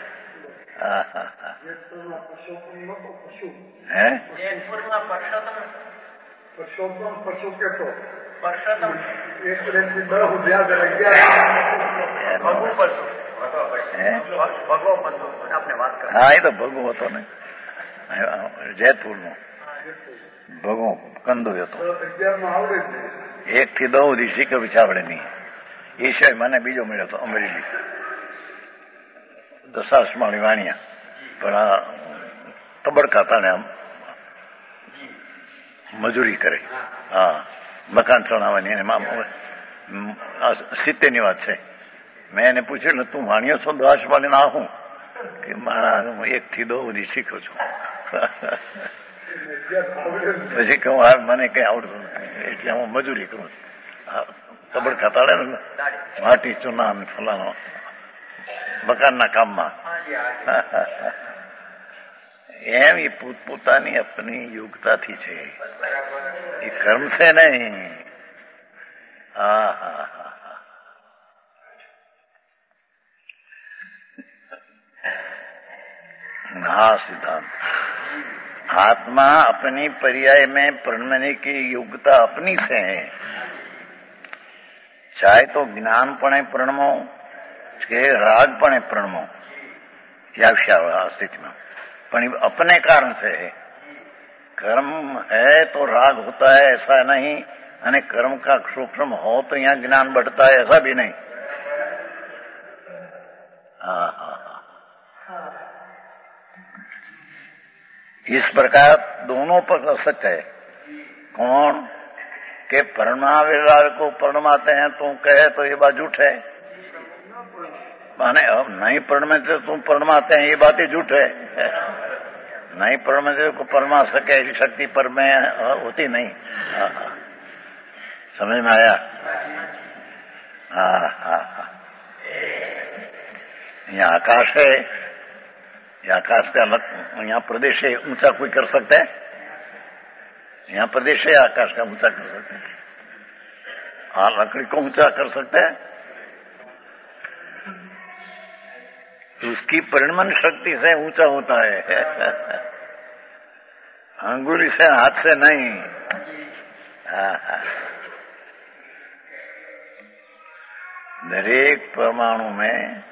परसोत्तम पशु के तो परसोत्तम एक भगो पशु भगो पशु आपने बात कर। हाँ ये तो भगो होतो नहीं जयपुर में भगो कंदो હતો એક થી દો સુધી શીખ વિચાવડે નહીં એ સિવાય મને બીજો મળ્યો હતો અમરેલી દશાસમાળી વાણિયા પણ આ તબડકા તાણે આમ મજૂરી કરે। હા મકાન ચણાવવાની એને સિત્તેરની વાત છે। મેં એને પૂછ્યું ને તું વાણિયો છો દશાસમાળી ના હું કે મારા એક થી દો સુધી શીખ્યો છું। પછી કહું હાર મને કઈ આવડતું નથી એટલે હું મજૂરી કરું। તબડકા તાળે ને માટી ચૂના અને ફલાનો મકાનના કામમાં એમ એ પોતપોતાની अपनी યોગ્યતાથી છે એ કર્મ છે નહીં। હા હા હા હા सिद्धांत। आत्मा अपनी पर्याय में परिणमने की योग्यता अपनी से है। चाहे तो ज्ञानपणे परिणमो के रागपणे परिणमो या स्थिति में पण अपने कारण से है। कर्म है तो राग होता है ऐसा नहीं अने कर्म का सूक्ष्म हो तो यहाँ ज्ञान बढ़ता है ऐसा भी नहीं। हाँ हाँ हाँ इस प्रकार दोनों पर सच है। कौन के परमावे को परमाते हैं तुम कहे तो ये बात झूठ है। माने अब नहीं परमाते तुम परमाते हैं ये बात ही झूठ है। नहीं परमाते को परमा सके ऐसी शक्ति पर में होती नहीं। हाँ हाँ समझ में आया। हाँ हाँ हाँ यहाँ आकाश है ये आकाश का लक यहाँ प्रदेश है, ऊंचा कोई कर सकता है? यहाँ प्रदेश है, आकाश का ऊंचा कर सकते हैं? हाँ, लकड़ी को ऊंचा कर सकते हैं? तो उसकी परिणमन शक्ति से ऊंचा होता है, अंगुली से, हाथ से नहीं। दरेक परमाणु में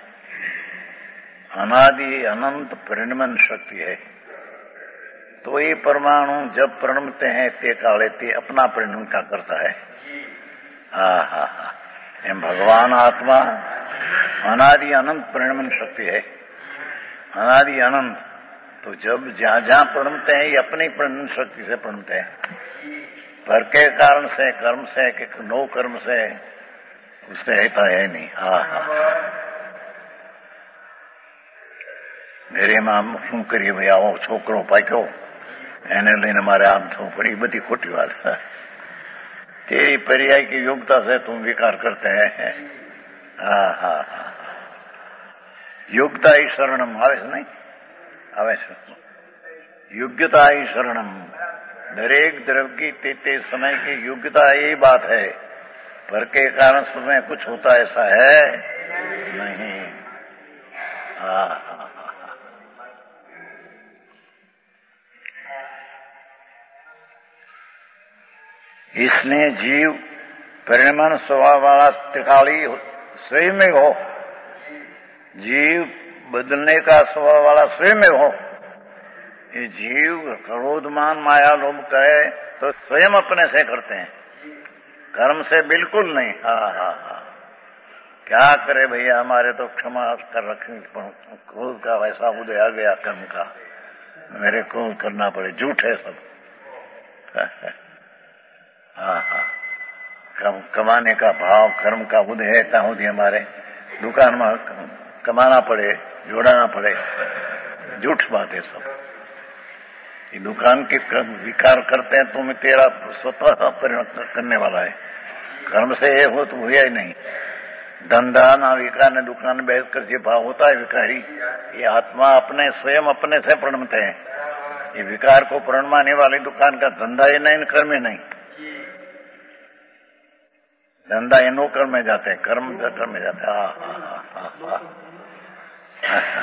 अनादि अनंत परिणमन शक्ति है। तो ये परमाणु जब परिणमते हैं ते काले ते अपना परिणमन का करता है। हा हा हा भगवान आत्मा अनादि अनंत परिणमन शक्ति है, अनादि अनंत। तो जब जहां जहां परिणमते हैं ये अपनी परिणमन शक्ति से परिणमते हैं, पर के कारण से, कर्म से कि नो कर्म से, उससे होता है नहीं। हा हा ઘરેમાં શું કરીએ ભાઈ, આવો છોકરો પાક્યો એને લઈને મારે આમ થવું પડે, એ બધી ખોટી વાત। तेरी पर्याय की योग्यता से तुम विकार करते हैं। હા હા હા योग्यता ही शरणम આવે છે નહીં? આવે છે। योग्यता ही शरणम, दरेक द्रव्य की ते ते समय की योग्यता यही बात है, पर के कारण तुम्हें कुछ होता ऐसा है नहीं। हाँ हाँ इसलिए जीव परिणमन स्वभाव वाला त्रिकाली स्वयं में हो, जीव बदलने का स्वभाव वाला स्वयं में हो। ये जीव क्रोधमान माया लोभ कहे तो स्वयं अपने से करते हैं, कर्म से बिल्कुल नहीं। हाँ हाँ हाँ क्या करे भैया, हमारे तो क्षमा कर रखें, क्रोध का वैसा उदय आ गया कर्म का, मेरे क्रोध करना पड़े, झूठ है सब। हाँ हाँ कम, कमाने का भाव कर्म का उदय है, ताहुदी हमारे दुकान में कमाना पड़े, जोड़ाना पड़े, झूठ बात है सब। ये दुकान के विकार करते हैं तो मैं तेरा स्वतः परिणत करने वाला है, कर्म से ये हो तो हुआ ही नहीं। धंधा ना विकार ने दुकान बैठ कर जो भाव होता है विकारी, ये आत्मा अपने स्वयं अपने से प्रणमते हैं। ये विकार को प्रणमाने वाली दुकान का धंधा ही नहीं, कर्म ही नहीं। धंधा ये नो कर्म में जाते हैं, कर्म कर्म में जाते हैं। हाँ हाँ हाँ हाँ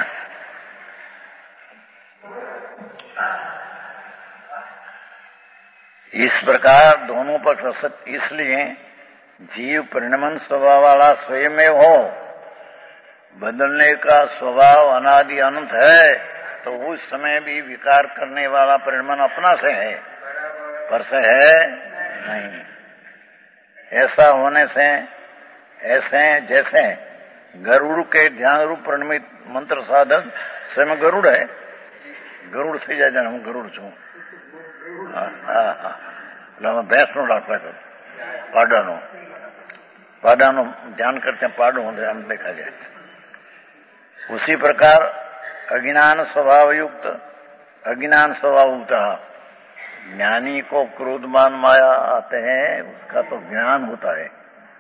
इस प्रकार दोनों पक्ष असत्य, इसलिए जीव परिणमन स्वभाव वाला स्वयं में हो, बदलने का स्वभाव अनादि अनंत है, तो उस समय भी विकार करने वाला परिणमन अपना से है, पर से है नहीं। ऐसा होने से ऐसे जैसे गरुड़ के ध्यान रूप परिणमित मंत्र साधन स्वयं गरुड़ है, गरुड़ थी जाए હું ગરુડ છું। હા હા હા એટલે અમે ભેંસનો દાખલા કરું, પાડાનો પાડાનો ધ્યાન કરते पाडो ध्यान देखा जाए। उसी प्रकार अज्ञान स्वभाव युक्त, अज्ञान स्वभाव युक्त ज्ञानी को क्रोधमान माया आते हैं, उसका तो ज्ञान होता है,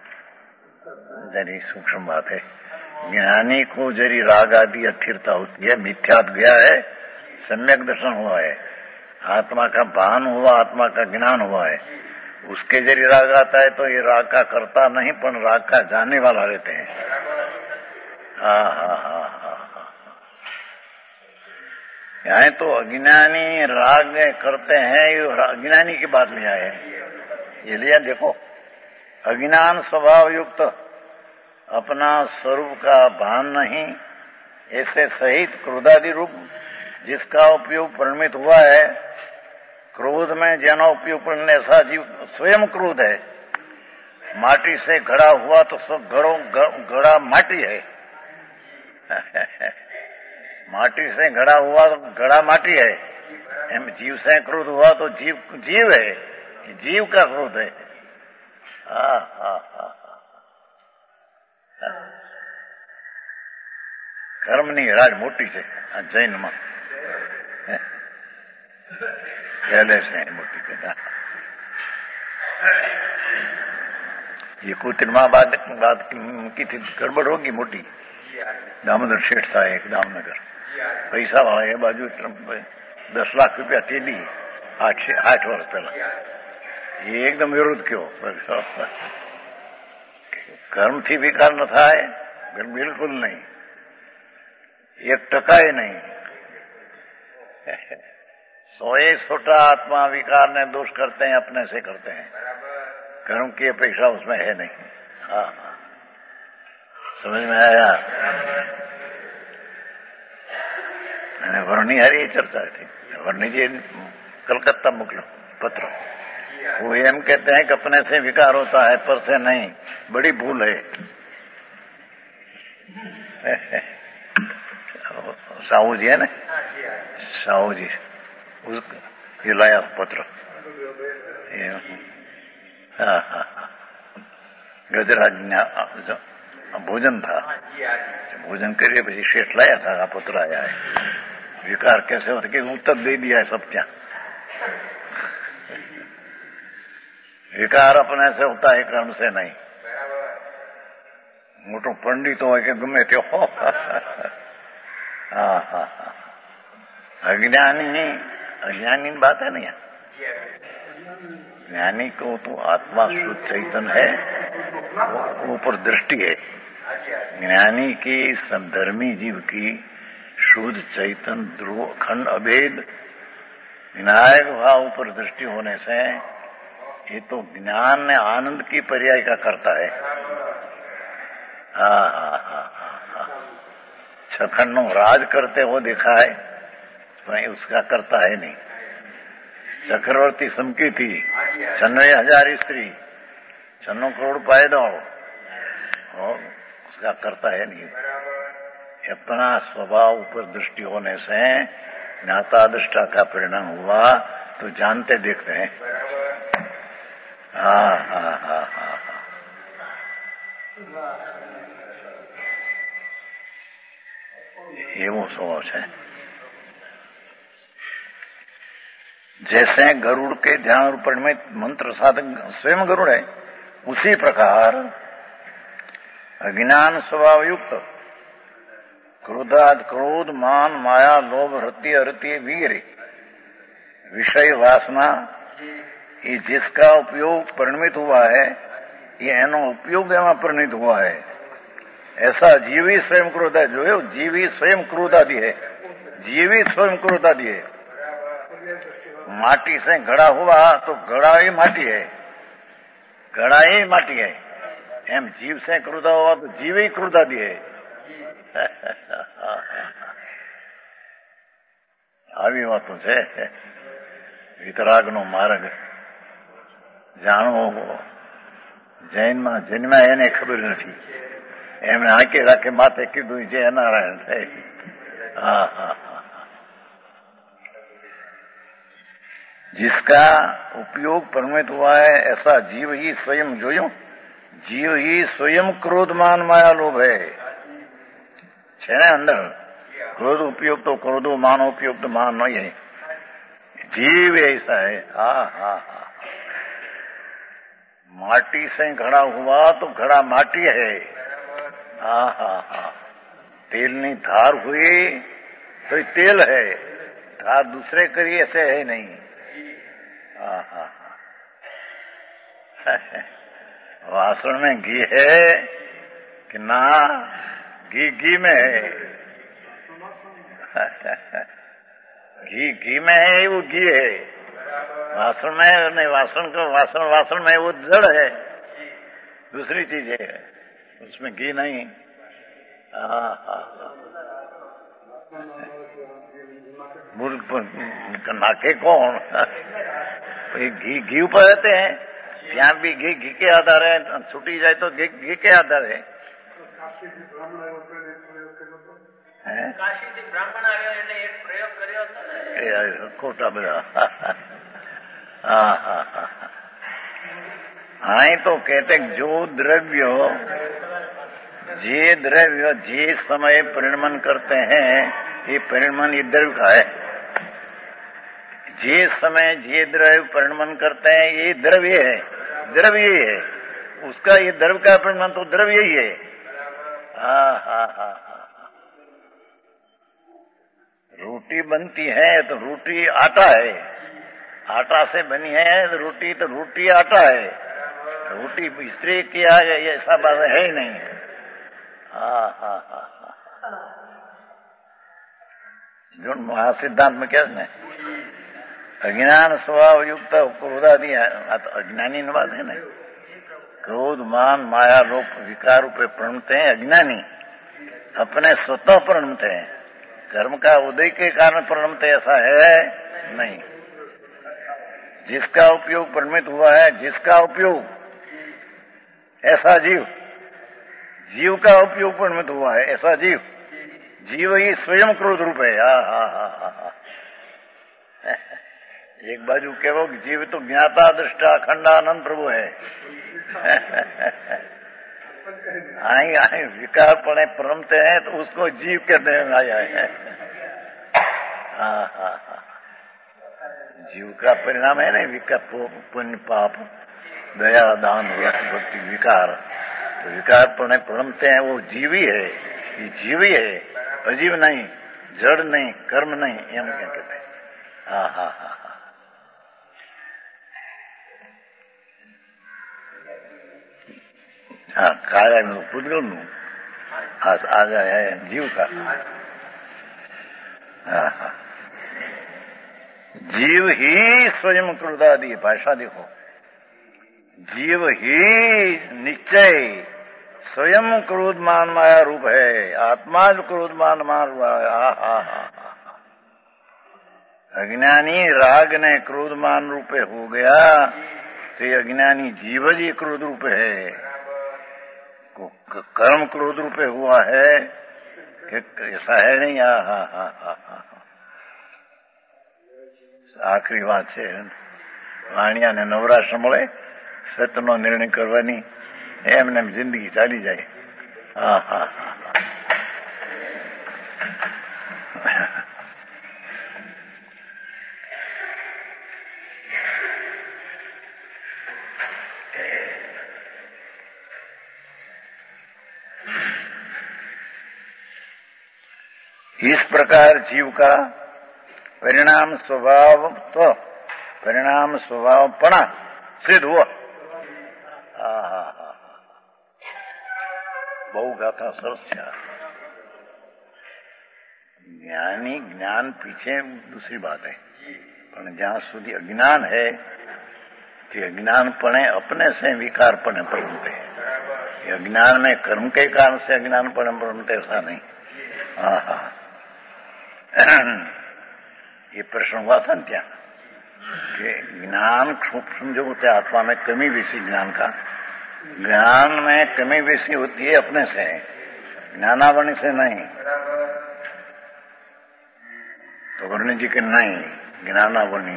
जरी सूक्ष्म बात है। ज्ञानी को जरी राग आदि अस्थिरता होती है, मिथ्यात गया है, सम्यक दर्शन हुआ है, आत्मा का भान हुआ, आत्मा का ज्ञान हुआ है, उसके जरी राग आता है तो ये राग का करता नहीं, पर राग का जाने वाला रहते हैं। हाँ हाँ हाँ हाँ यहाँ तो अज्ञानी राग करते हैं, ये अज्ञानी की बात ले आए हैं। ये लिया देखो, अज्ञान स्वभाव युक्त, अपना स्वरूप का भान नहीं, ऐसे सहित क्रोधादि रूप जिसका उपयोग परिणमित हुआ है, क्रोध में जना उपयोग करने ऐसा जीव स्वयं क्रोध है। माटी से घड़ा हुआ तो सब घड़ों घड़ा माटी है। माटी से घड़ा हुआ तो घड़ा माटी है, एम जीव से क्रोध हुआ तो जीव जीव है, जीव का क्रोध है। हाँ हाँ हाँ કર્મની રાજ મોટી છે આ જૈનમાં, पहले से मोटी कथा। ये कुतिरमा बात बात की थी, गड़बड़ होगी मोटी। दामोदर शेठ था एक दामनगर, પૈસા વાળા એ બાજુ દસ લાખ રૂપિયા તે દી આઠ આઠ વર્ષ પહેલા એ એકદમ વિરોધ કયો કર્મથી વિકાર ન થાય બિલકુલ નહીં, એક ટકાએ નહીં. सोए छोटा आत्मा विकार ने दोष करते हैं, अपने से करते हैं, कर्म की अपेक्षा उसमें है नहीं. हाँ, समझ में आया? मैंने वर्णी हरी चर्चा थी, वर्णी जी कलकत्ता मोकलो पत्र, वो एम कहते हैं कि अपने से विकार होता है पर से नहीं, बड़ी भूल है. साहू जी है ना, साहू जी ये लाया पत्र. हाँ हाँ गजराज भोजन था, भोजन करिए પછી શેઠ લાયા था, આ पत्र आया है. विकार कैसे होता कि उत्तर दे दिया है सब क्या. विकार अपने से होता है, कर्म से नहीं. मोटो पंडित हो कि गમે તે हो. हाँ हाँ हाँ अज्ञानी अज्ञानी बात है नहीं. ज्ञानी को तो आत्मा शुद्ध चैतन्य है, वो ऊपर दृष्टि है. ज्ञानी की धर्मी जीव की शुद्ध चैतन्य ध्रुव खंड अभेद विनायक भाव ऊपर दृष्टि होने से ये तो ज्ञान ने आनंद की पर्याय का करता है. हाँ हाँ हाँ हाँ छखंड नो राज करते हो देखा है, उसका करता है नहीं. चक्रवर्ती समकी थी, छन्नो हजार स्त्री, छन्नो करोड़ पायदा, और उसका करता है नहीं. अपना स्वभाव ऊपर दृष्टि होने से ज्ञाता दृष्टा का परिणाम हुआ तो जानते देखते हैं. हाँ हाँ हाँ हाँ ये वो स्वभाव है. जैसे गरुड़ के ध्यान रूपण में मंत्र साधक स्वयं गरुड़ है, उसी प्रकार अज्ञान स्वभाव युक्त क्रोधाद क्रोध मान माया लोभ रति अरति वीर विषय वासना ये जिसका उपयोग परिणमित हुआ है, ये एनो उपयोग एवं परिणित हुआ है. ऐसा जीवी स्वयं क्रोध है, जो जीवी स्वयं क्रोधादि है, जीवी स्वयं क्रोधादि है. माटी से घड़ा हुआ तो घड़ा ही माटी है, घड़ा ही माटी है. एम जीव से क्रोधा हुआ तो जीव ही क्रोधादि है. આવી વાતો છે. વિતરાગનો માર્ગ જાણવો જૈનમાં જન્મ્યા એને ખબર નથી, એમણે આંકે રાખે માથે કીધું જય નારાયણ થાય. હા હા जिसका उपयोग परिणमित हुआ है ऐसा जीव ही स्वयं जोयो, जीव ही स्वयं क्रोधमान माया लोभ है. છે ને અંદર क्रोध उपयोग तो क्रोधो मान उपयोग तो मान नहीं है. जीव ऐसा है. हाँ हाँ हाँ माटी से घड़ा हुआ तो घड़ा माटी है. हाँ हाँ हाँ तेल नहीं धार हुई तो तेल है, धार दूसरे करिए ऐसे है नहीं. हाँ हाँ वासण में घी है कि ना, घी घी में है. घी घी में है, वो घी है. वासण में नहीं, वासण का वासण वासण में वो जड़ है, दूसरी चीज है, उसमें घी नहीं. हाँ हाँ नाके कौन घी घी ऊपर रहते हैं, यहाँ भी घी घी के आधार है, छूटी जाए तो घी घी के आधार है. खोटा बड़ा. हाँ हाँ हाँ हाँ तो कहते जो द्रव्य जे द्रव्य जे समय परिणमन करते हैं, ये परिणमन ये द्रव्य का है. जे समय जे द्रव्य परिणमन करते हैं ये द्रव्य है, द्रव्य ही है उसका, ये द्रव्य का परिणमन तो द्रव्य ही है. हाँ हाँ हाँ हाँ रोटी बनती है तो रोटी आटा है, आटा से बनी है तो रोटी तो रोटी आटा है, रोटी स्त्री किया है ये ऐसा बात है ही नहीं। हाँ हाँ हाँ हाँ जो महासिद्धांत में क्या है, अज्ञान स्वभाव युक्त क्रोधादि अज्ञानी न बात है ना। क्रोध मान माया लोक विकार रूपे प्रणमते हैं अज्ञानी, अपने स्वतः प्रणमते हैं, कर्म का उदय के कारण प्रणमते ऐसा है नहीं। जिसका उपयोग परिणमित हुआ है, जिसका उपयोग ऐसा जीव, जीव का उपयोग परिणमित हुआ है ऐसा जीव, जीव ही स्वयं क्रोध रूप है। हा हा हा हा एक बाजू कहो जीव तो ज्ञाता दृष्टा अखंडानंद प्रभु है आई आई विकार पड़े परमते हैं तो उसको जीव कहते हैं आया है। हाँ हाँ हाँ जीव का परिणाम है ना विकार, पुण्य पाप दया दान भक्ति विकार, तो विकार पड़े परमते हैं वो जीव ही है, ये जीव ही है, अजीव नहीं, जड़ नहीं, कर्म नहीं, एम क्या कहते हैं। हाँ हाँ हाँ हाँ हाँ कार्य में पुद्गल નું आ जाए है जीव का। हाँ हाँ जीव ही स्वयं क्रोधादि, भाषा देखो, जीव ही निश्चय स्वयं क्रोधमान माया रूप है, आत्मा जो क्रोधमान मान हुआ है। हा हा हा अज्ञानी राग ने क्रोधमान रूपे हो गया तो अज्ञानी जीव जी क्रोध रूप है, कर्म क्रोध रूपे हुआ है, ऐसा है नहीं। हा हा हा हा हा आखरी बात है वाणिया ने नवराश મળે સતનો નિર્ણય કરવાની, એમને જિંદગી ચાલી જાય। હા હા હા इस प्रकार जीव का परिणाम स्वभाव तो परिणाम स्वभावपणा सिद्ध हुआ। बहु गाथा सरस છે। ज्ञानी ज्ञान पीछे दूसरी बात है, पर जहां સુધી अज्ञान है कि अज्ञानपणे अपने से विकारपणे परमते है। अज्ञान में कर्म के कारण से अज्ञानपणे परमते ऐसा नहीं। हाँ हाँ ये प्रश्न हुआ था क्या कि ज्ञान समझो होते आत्मा में कमी बेसी, ज्ञान का ज्ञान में कमी बेसी होती है अपने से, ज्ञानावणी से नहीं। तो वर्ण जी के नहीं ज्ञानावणी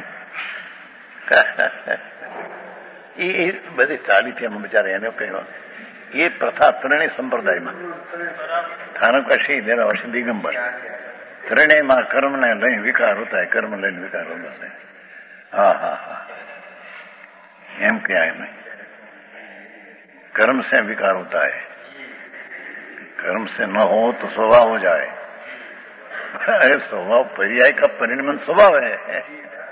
ये बधी चाली थी हम बेचारे एने कहो ये प्रथा त्रणेय संप्रदाय में थानकाशी देरावासी दिगंबर त्रणेय में कर्म ने लई विकार होता है, कर्म लई विकार होता है। हाँ हाँ हाँ एम क्या है नहीं, कर्म से विकार होता है, कर्म से न हो तो स्वभाव हो जाए। अरे स्वभाव पर्याय का परिणमन स्वभाव है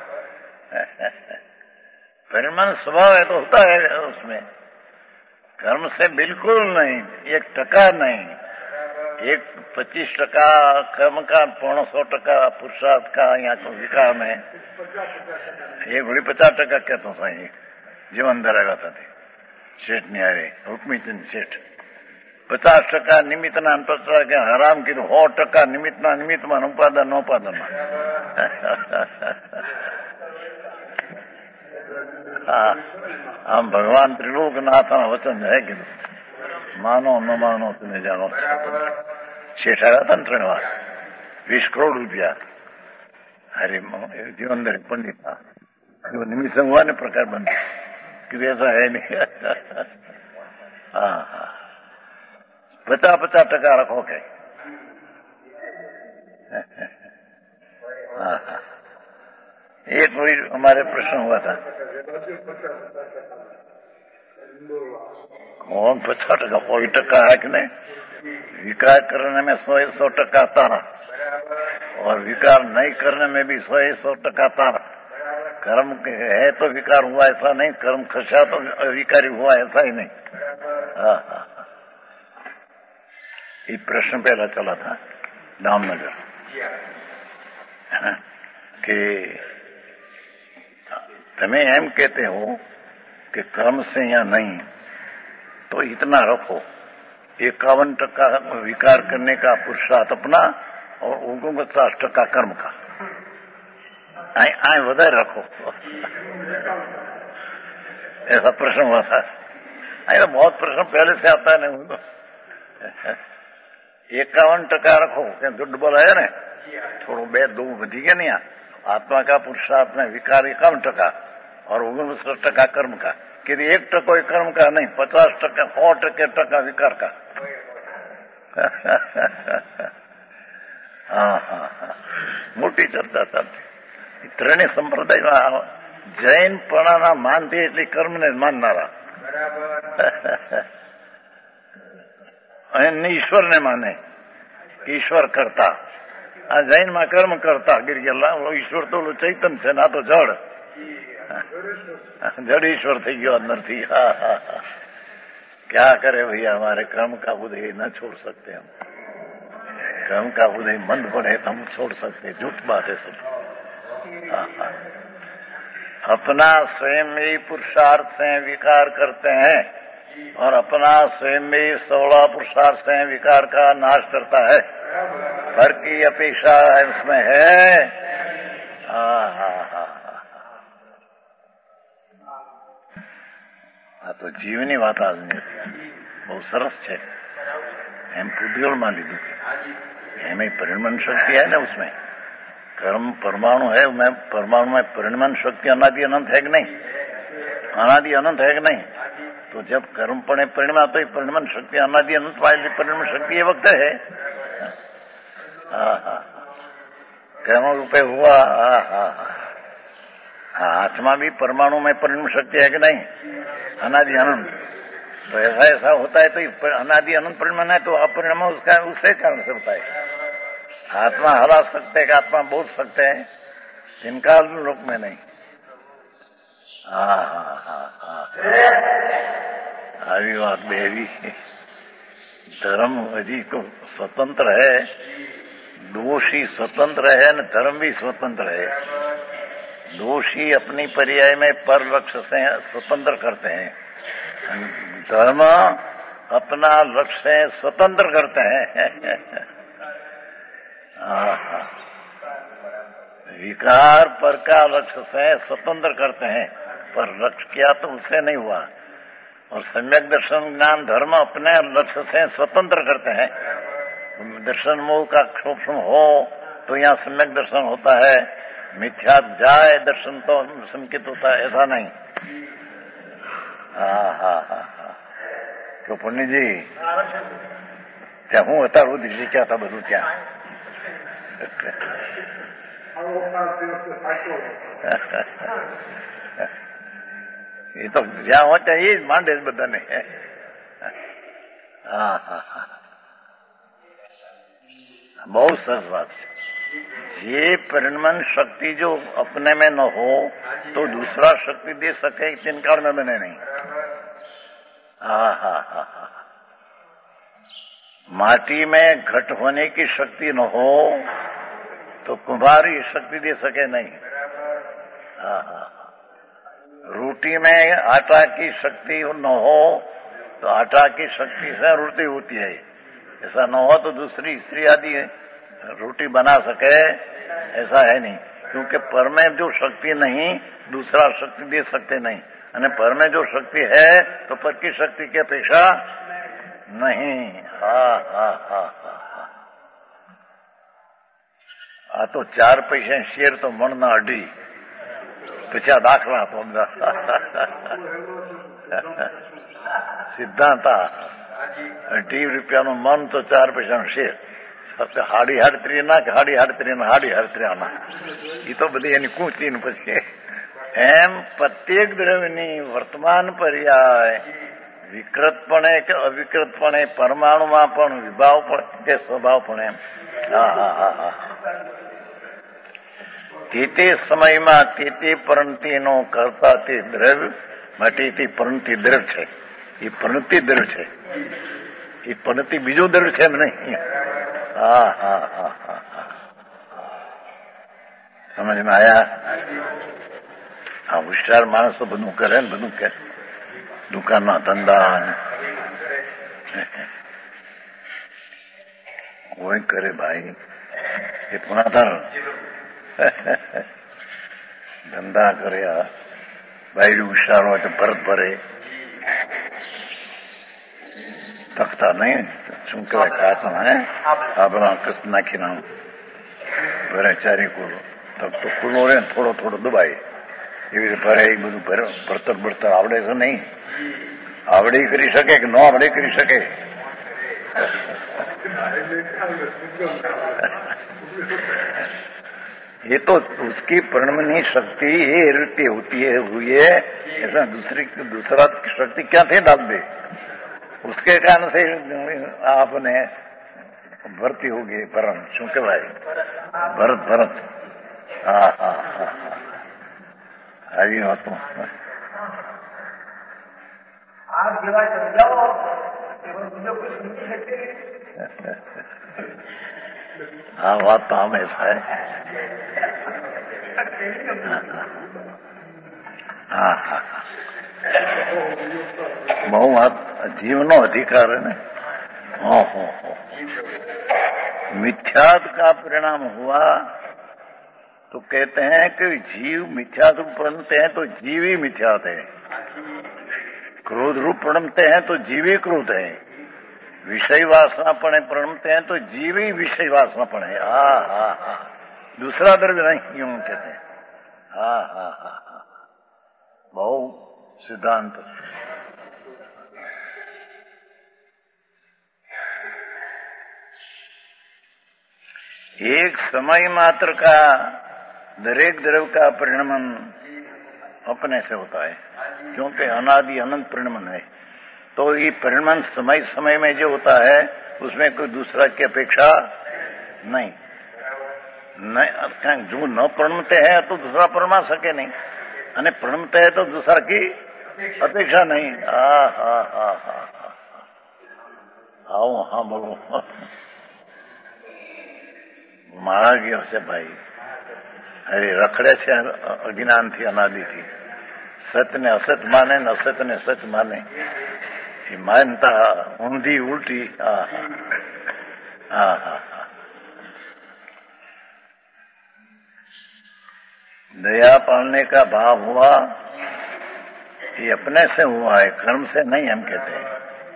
परिणमन स्वभाव है तो होता है उसमें, कर्म से बिल्कुल नहीं, एक टका नहीं, एक पच्चीस टका कर्म का पौना सौ टका पुरुषार्थ का यहाँ तो विकार में एक बड़ी पचास टका कहता था ये जीवन दरेगा था सेठ नहीं आ रहे हुक्मीचंद सेठ पचास टका निमित्त ना पचास के हराम की सौ टका निमित्त ना निमित्त में उपादन न उपादन में हाँ हम भगवान त्रिलोकनाथ वचन है कि मानो न मानो तुम्हें जानो। शेष आया था त्रण बार बीस करोड़ रुपया। अरे जीवन दर पंडित था जो निमित्त हुआ ने प्रकार बन कि ऐसा है नहीं। हाँ हाँ पचास पचास टका रखो के। हाँ हाँ एक कोई हमारे प्रश्न हुआ था कौन पचास टका कोई टका है कि नहीं, विकार करने में सौ सौ टका तारा और विकार नहीं करने में भी सौ सौ टका तार। कर्म है तो विकार हुआ ऐसा नहीं, कर्म खसा तो विकारी हुआ ऐसा ही नहीं। हाँ हाँ, ये प्रश्न पहला चला था दामनगर कि तुम्हें एम कहते हो कि कर्म से या नहीं, तो इतना रखो, इक्यावन टका विकार करने का पुरुषार्थ अपना और उनचास टका कर्म का आए आए वधारे रखो। ऐसा प्रश्न हुआ था। ऐसा बहुत प्रश्न पहले से आता है नहीं। इक्यावन टका रखो क्या दुड बोलाया ने थोड़ो बे दो वधी गया नहीं। आत्मा का पुरुषार्थ में विकार इक्यावन टका और उनसठ टका कर्म का। कि एक टको कर्म का नहीं, पचास टका सौ टके टका विकार का। हाँ हाँ हाँ, मोटी चर्चा चालती। ત્રણેય સંપ્રદાયમાં જૈન પણાના માનતી એટલે કર્મને માનનારા અને ઈશ્વરને માને કે ઈશ્વર કરતા. આ જૈનમાં કર્મ કરતા ગીરી ગયેલા. ઈશ્વર તો ઓલું ચૈતન છે ના તો જડ जड़ ईश्वर થઈ ગયો અંદરથી. હા હા હા, क्या करे भैया, हमारे कर्म का उदय न छोड़ सकते हम। कर्म का उदय मंद पड़े तो हम छोड़ सकते, झूठ बात है सब। हाँ हाँ, अपना स्वयं ही पुरुषार्थ से विकार करते हैं और अपना स्वयं ही सोलह पुरुषार्थ से विकार का नाश करता है। फर्क की अपेक्षा उसमें है। हाँ हाँ हाँ, આ તો જીવની વાત આજની બહુ સરસ છે. એમ પૂતગલમાં લીધું એમ परिणमन शक्ति है ना, उसमें कर्म परमाणु है, मैं परमाणु में परिणमन शक्ति अनादि अनंत है कि नहीं? अनादि अनंत है कि नहीं? तो जब कर्म पड़े परिणमा तो परिणमन शक्ति अनादि अनंत वाली परिणमन शक्ति ये वक्त है। हाँ हाँ, कर्म रूपे हुआ। हाँ हाँ हाँ, आत्मा भी परमाणु में परिणम शक्ति है कि नहीं? अनादि अनंत। तो ऐसा ऐसा होता है तो अनादि अनंत परिणमन है तो अपरिणम उसका उससे कारण से होता है। आत्मा हरा सकते हैं, आत्मा बोल सकते हैं, इनका लोक में नहीं। हाँ हाँ हाँ हाँ, આવી વાત બેવી। धर्म हजी को स्वतंत्र है, दोषी स्वतंत्र है न धर्म भी स्वतंत्र है। दोषी अपनी पर्याय में पर लक्ष्य से स्वतंत्र करते हैं, धर्म अपना लक्ष्य से स्वतंत्र करते हैं। विकार पर का लक्ष्य से स्वतंत्र करते हैं, पर लक्ष्य किया तो उससे नहीं हुआ। और सम्यक दर्शन ज्ञान धर्म अपने लक्ष्य से स्वतंत्र करते हैं। दर्शन मोह का क्षोभ हो तो यहाँ सम्यक दर्शन होता है, मिथ्या जाए दर्शन तो संकित होता है, ऐसा नहीं। हाँ हाँ हाँ हाँ, क्यों पुण्य जी क्या हूँ अतारू दीजिए क्या था बधु क्या? ये तो જ્યાં હોય ત્યાં એ જ માંડે જ બધાને। હા હા હા, बहुत सरस बात है। ये परिणमन शक्ति जो अपने में न हो तो दूसरा शक्ति दे सके, तीन काल में बने नहीं। हाँ हाँ हाँ हाँ, माटी में घट होने की शक्ति न हो तो कुम्हार ये शक्ति दे सके नहीं। हाँ हाँ, रोटी में आटा की शक्ति न हो तो आटा की शक्ति से रोटी होती है। ऐसा न हो तो दूसरी स्त्री आदि रोटी बना सके, ऐसा है नहीं। क्योंकि पर में जो शक्ति नहीं दूसरा शक्ति दे सकते नहीं, और पर में जो शक्ति है तो पर की शक्ति की अपेक्षा नहीं। हाँ हाँ हाँ हाँ हाँ, आ तो चार पैसे शेर तो मन ना अढ़ी पीछा दाखला तो सिद्धांत अढ़ी रुपया नु मन तो चार पैसा शेर सबसे हाड़ी हाड़तरी ना कि हाड़ी हाड़तरी ना हाड़ी हाड़तरी ना, ये तो बधी एनी कूची ने पछी एम प्रत्येक द्रव्यनी वर्तमान पर्याय विकृतपणे के अविकृतपणे परमाणुमां पण विभाव पण के स्वभाव पण एम। हाँ हाँ हाँ हाँ, તે સમયમાં તે પરંતિનો કરતા તે દ્રવ્ય માટે તે પરંતિ દ્રવ્ય છે. એ પરંતિ દ્રવ્ય છે. એ પરંતિ બીજો દ્રવ્ય છે એમ નહીં. હા હા હા હા હા સમજમાં આયા? આ હોશિયાર માણસો બધું કરે ને, બધું કે દુકાનના ધંધા કોઈ કરે ભાઈ, એ પુનાધાર ધંધા કર્યા. બાયડું હોશિયાર હોય તો ભરત ભરે, તકતા નહીં, શું કહેવાય કાચના હે આપણા કસ નાખી નામ ભરે ચારી કુલો તક તો ખુલ્લો રહે ને થોડો થોડો દબાય એવી રીતે ભરે. એ બધું ભરે ભરતર ભરતર આવડે છે નહીં? આવડે કરી શકે કે ન આવડે કરી શકે? ये तो उसकी प्रणमनी शक्ति ये इरती होती है हुई है, ऐसा दूसरी दूसरा शक्ति क्या थे डाल दे, उसके कारण से आपने भर्ती होगी परम शू के भाई भरत भरत हाँ हाँ हाँ आई हो तुम आप जरा समझाओ मुझे कुछ नहीं सकते. हाँ बात तो हम ऐसा है. હા હા બહુ વાત જીવનો અધિકાર है ना. हो हो हो मिथ्यात्व का परिणाम हुआ तो कहते हैं कि जीव मिथ्यात्व बनते हैं तो जीव ही मिथ्यात है. क्रोध रूप प्रणमते हैं तो जीवी क्रोध है. विषय वासना पड़े प्रणमते हैं तो जीवी विषय वासना पड़े. हाँ हाँ हाँ दूसरा द्रव्य नहीं यूं कहते हैं. हाँ हाँ हाँ हाँ बहु सिद्धांत. एक समय मात्र का दरेक द्रव्य का परिणमन अपने से होता है, क्योंकि अनादि अनंत परिणमन है. तो ये परिणमन समय समय में जो होता है उसमें कोई दूसरा की अपेक्षा नहीं. नहीं जो न प्रणमते हैं तो दूसरा परमा सके नहीं, અને प्रणमते है तो दूसरा की अपेक्षा नहीं. હા હા હા હા હા આવો હા બોલો. મારા ગયો છે ભાઈ, અરે રખડે છે અજ્ઞાનથી અનાદિથી. સતને અસત માને ને અસતને સચ માને. એ માનતા ઊંધી ઉલટી. હા હા હા હા હા दया पालने का भाव हुआ ये अपने से हुआ है, कर्म से नहीं हम कहते हैं.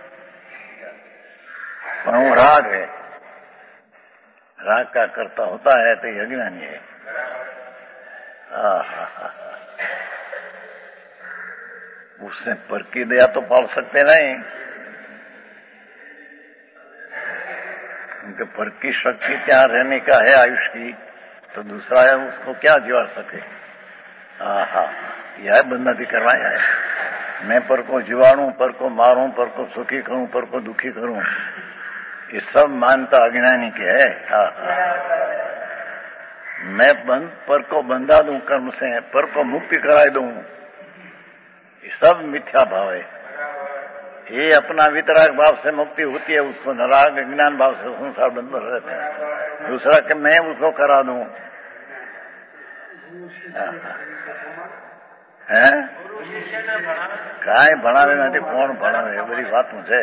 पर वो राग है, राग का कर्ता होता है तो ये अज्ञानी है. हाँ हाँ हाँ उससे पर की दया तो पाल सकते नहीं, उनके पर की शक्ति क्या रहने का है आयुष की, तो दूसरा है उसको क्या जीवा सके. हाँ हाँ यह बंधन करवाया है. मैं पर को जीवाणु, पर को मारूं, पर को सुखी करूं, पर को दुखी करूं, ये सब मानता अज्ञानी के है. हाँ हाँ मैं बंद पर को बंधा दूं कर्म से, पर को मुक्ति कराए दूं, ये सब मिथ्या भाव है. ये अपना वितराग भाव से मुक्ति होती है, उसको नराग ज्ञान भाव से संसार बंद रहते हैं. दूसरा कि मैं उसको करा दूं હે કાંઈ ભણાવે નથી. કોણ ભણાવે એ બધી વાતું છે.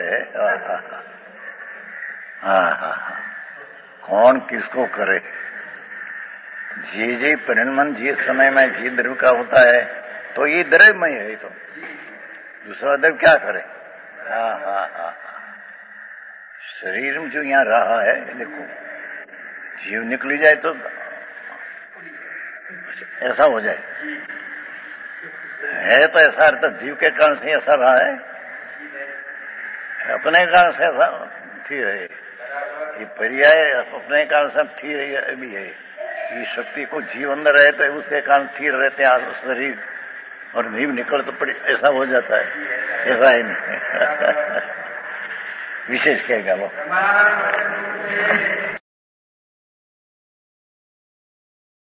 હા હા હા कौन किसको करे. जे जे परिणमन जिस समय में जी द्रव्य का होता है तो ये द्रव्यमय है. तो दूसरा द्रव्य क्या करे. हाँ हाँ हाँ शरीर में जो यहाँ रहा है देखो, जीव निकली जाए तो ऐसा हो जाए है, तो ऐसा अर्थ जीव के कारण से ऐसा रहा है, अपने कारण से ऐसा थी रहे. ये पर्याय अपने कारण से थी रही भी है. ये शक्ति को जीव अंदर रहे तो उसके कारण थी रहते हैं शरीर, और जीव निकल तो पड़ी ऐसा हो जाता है. ऐसा ही नहीं विशेष कहेगा वो.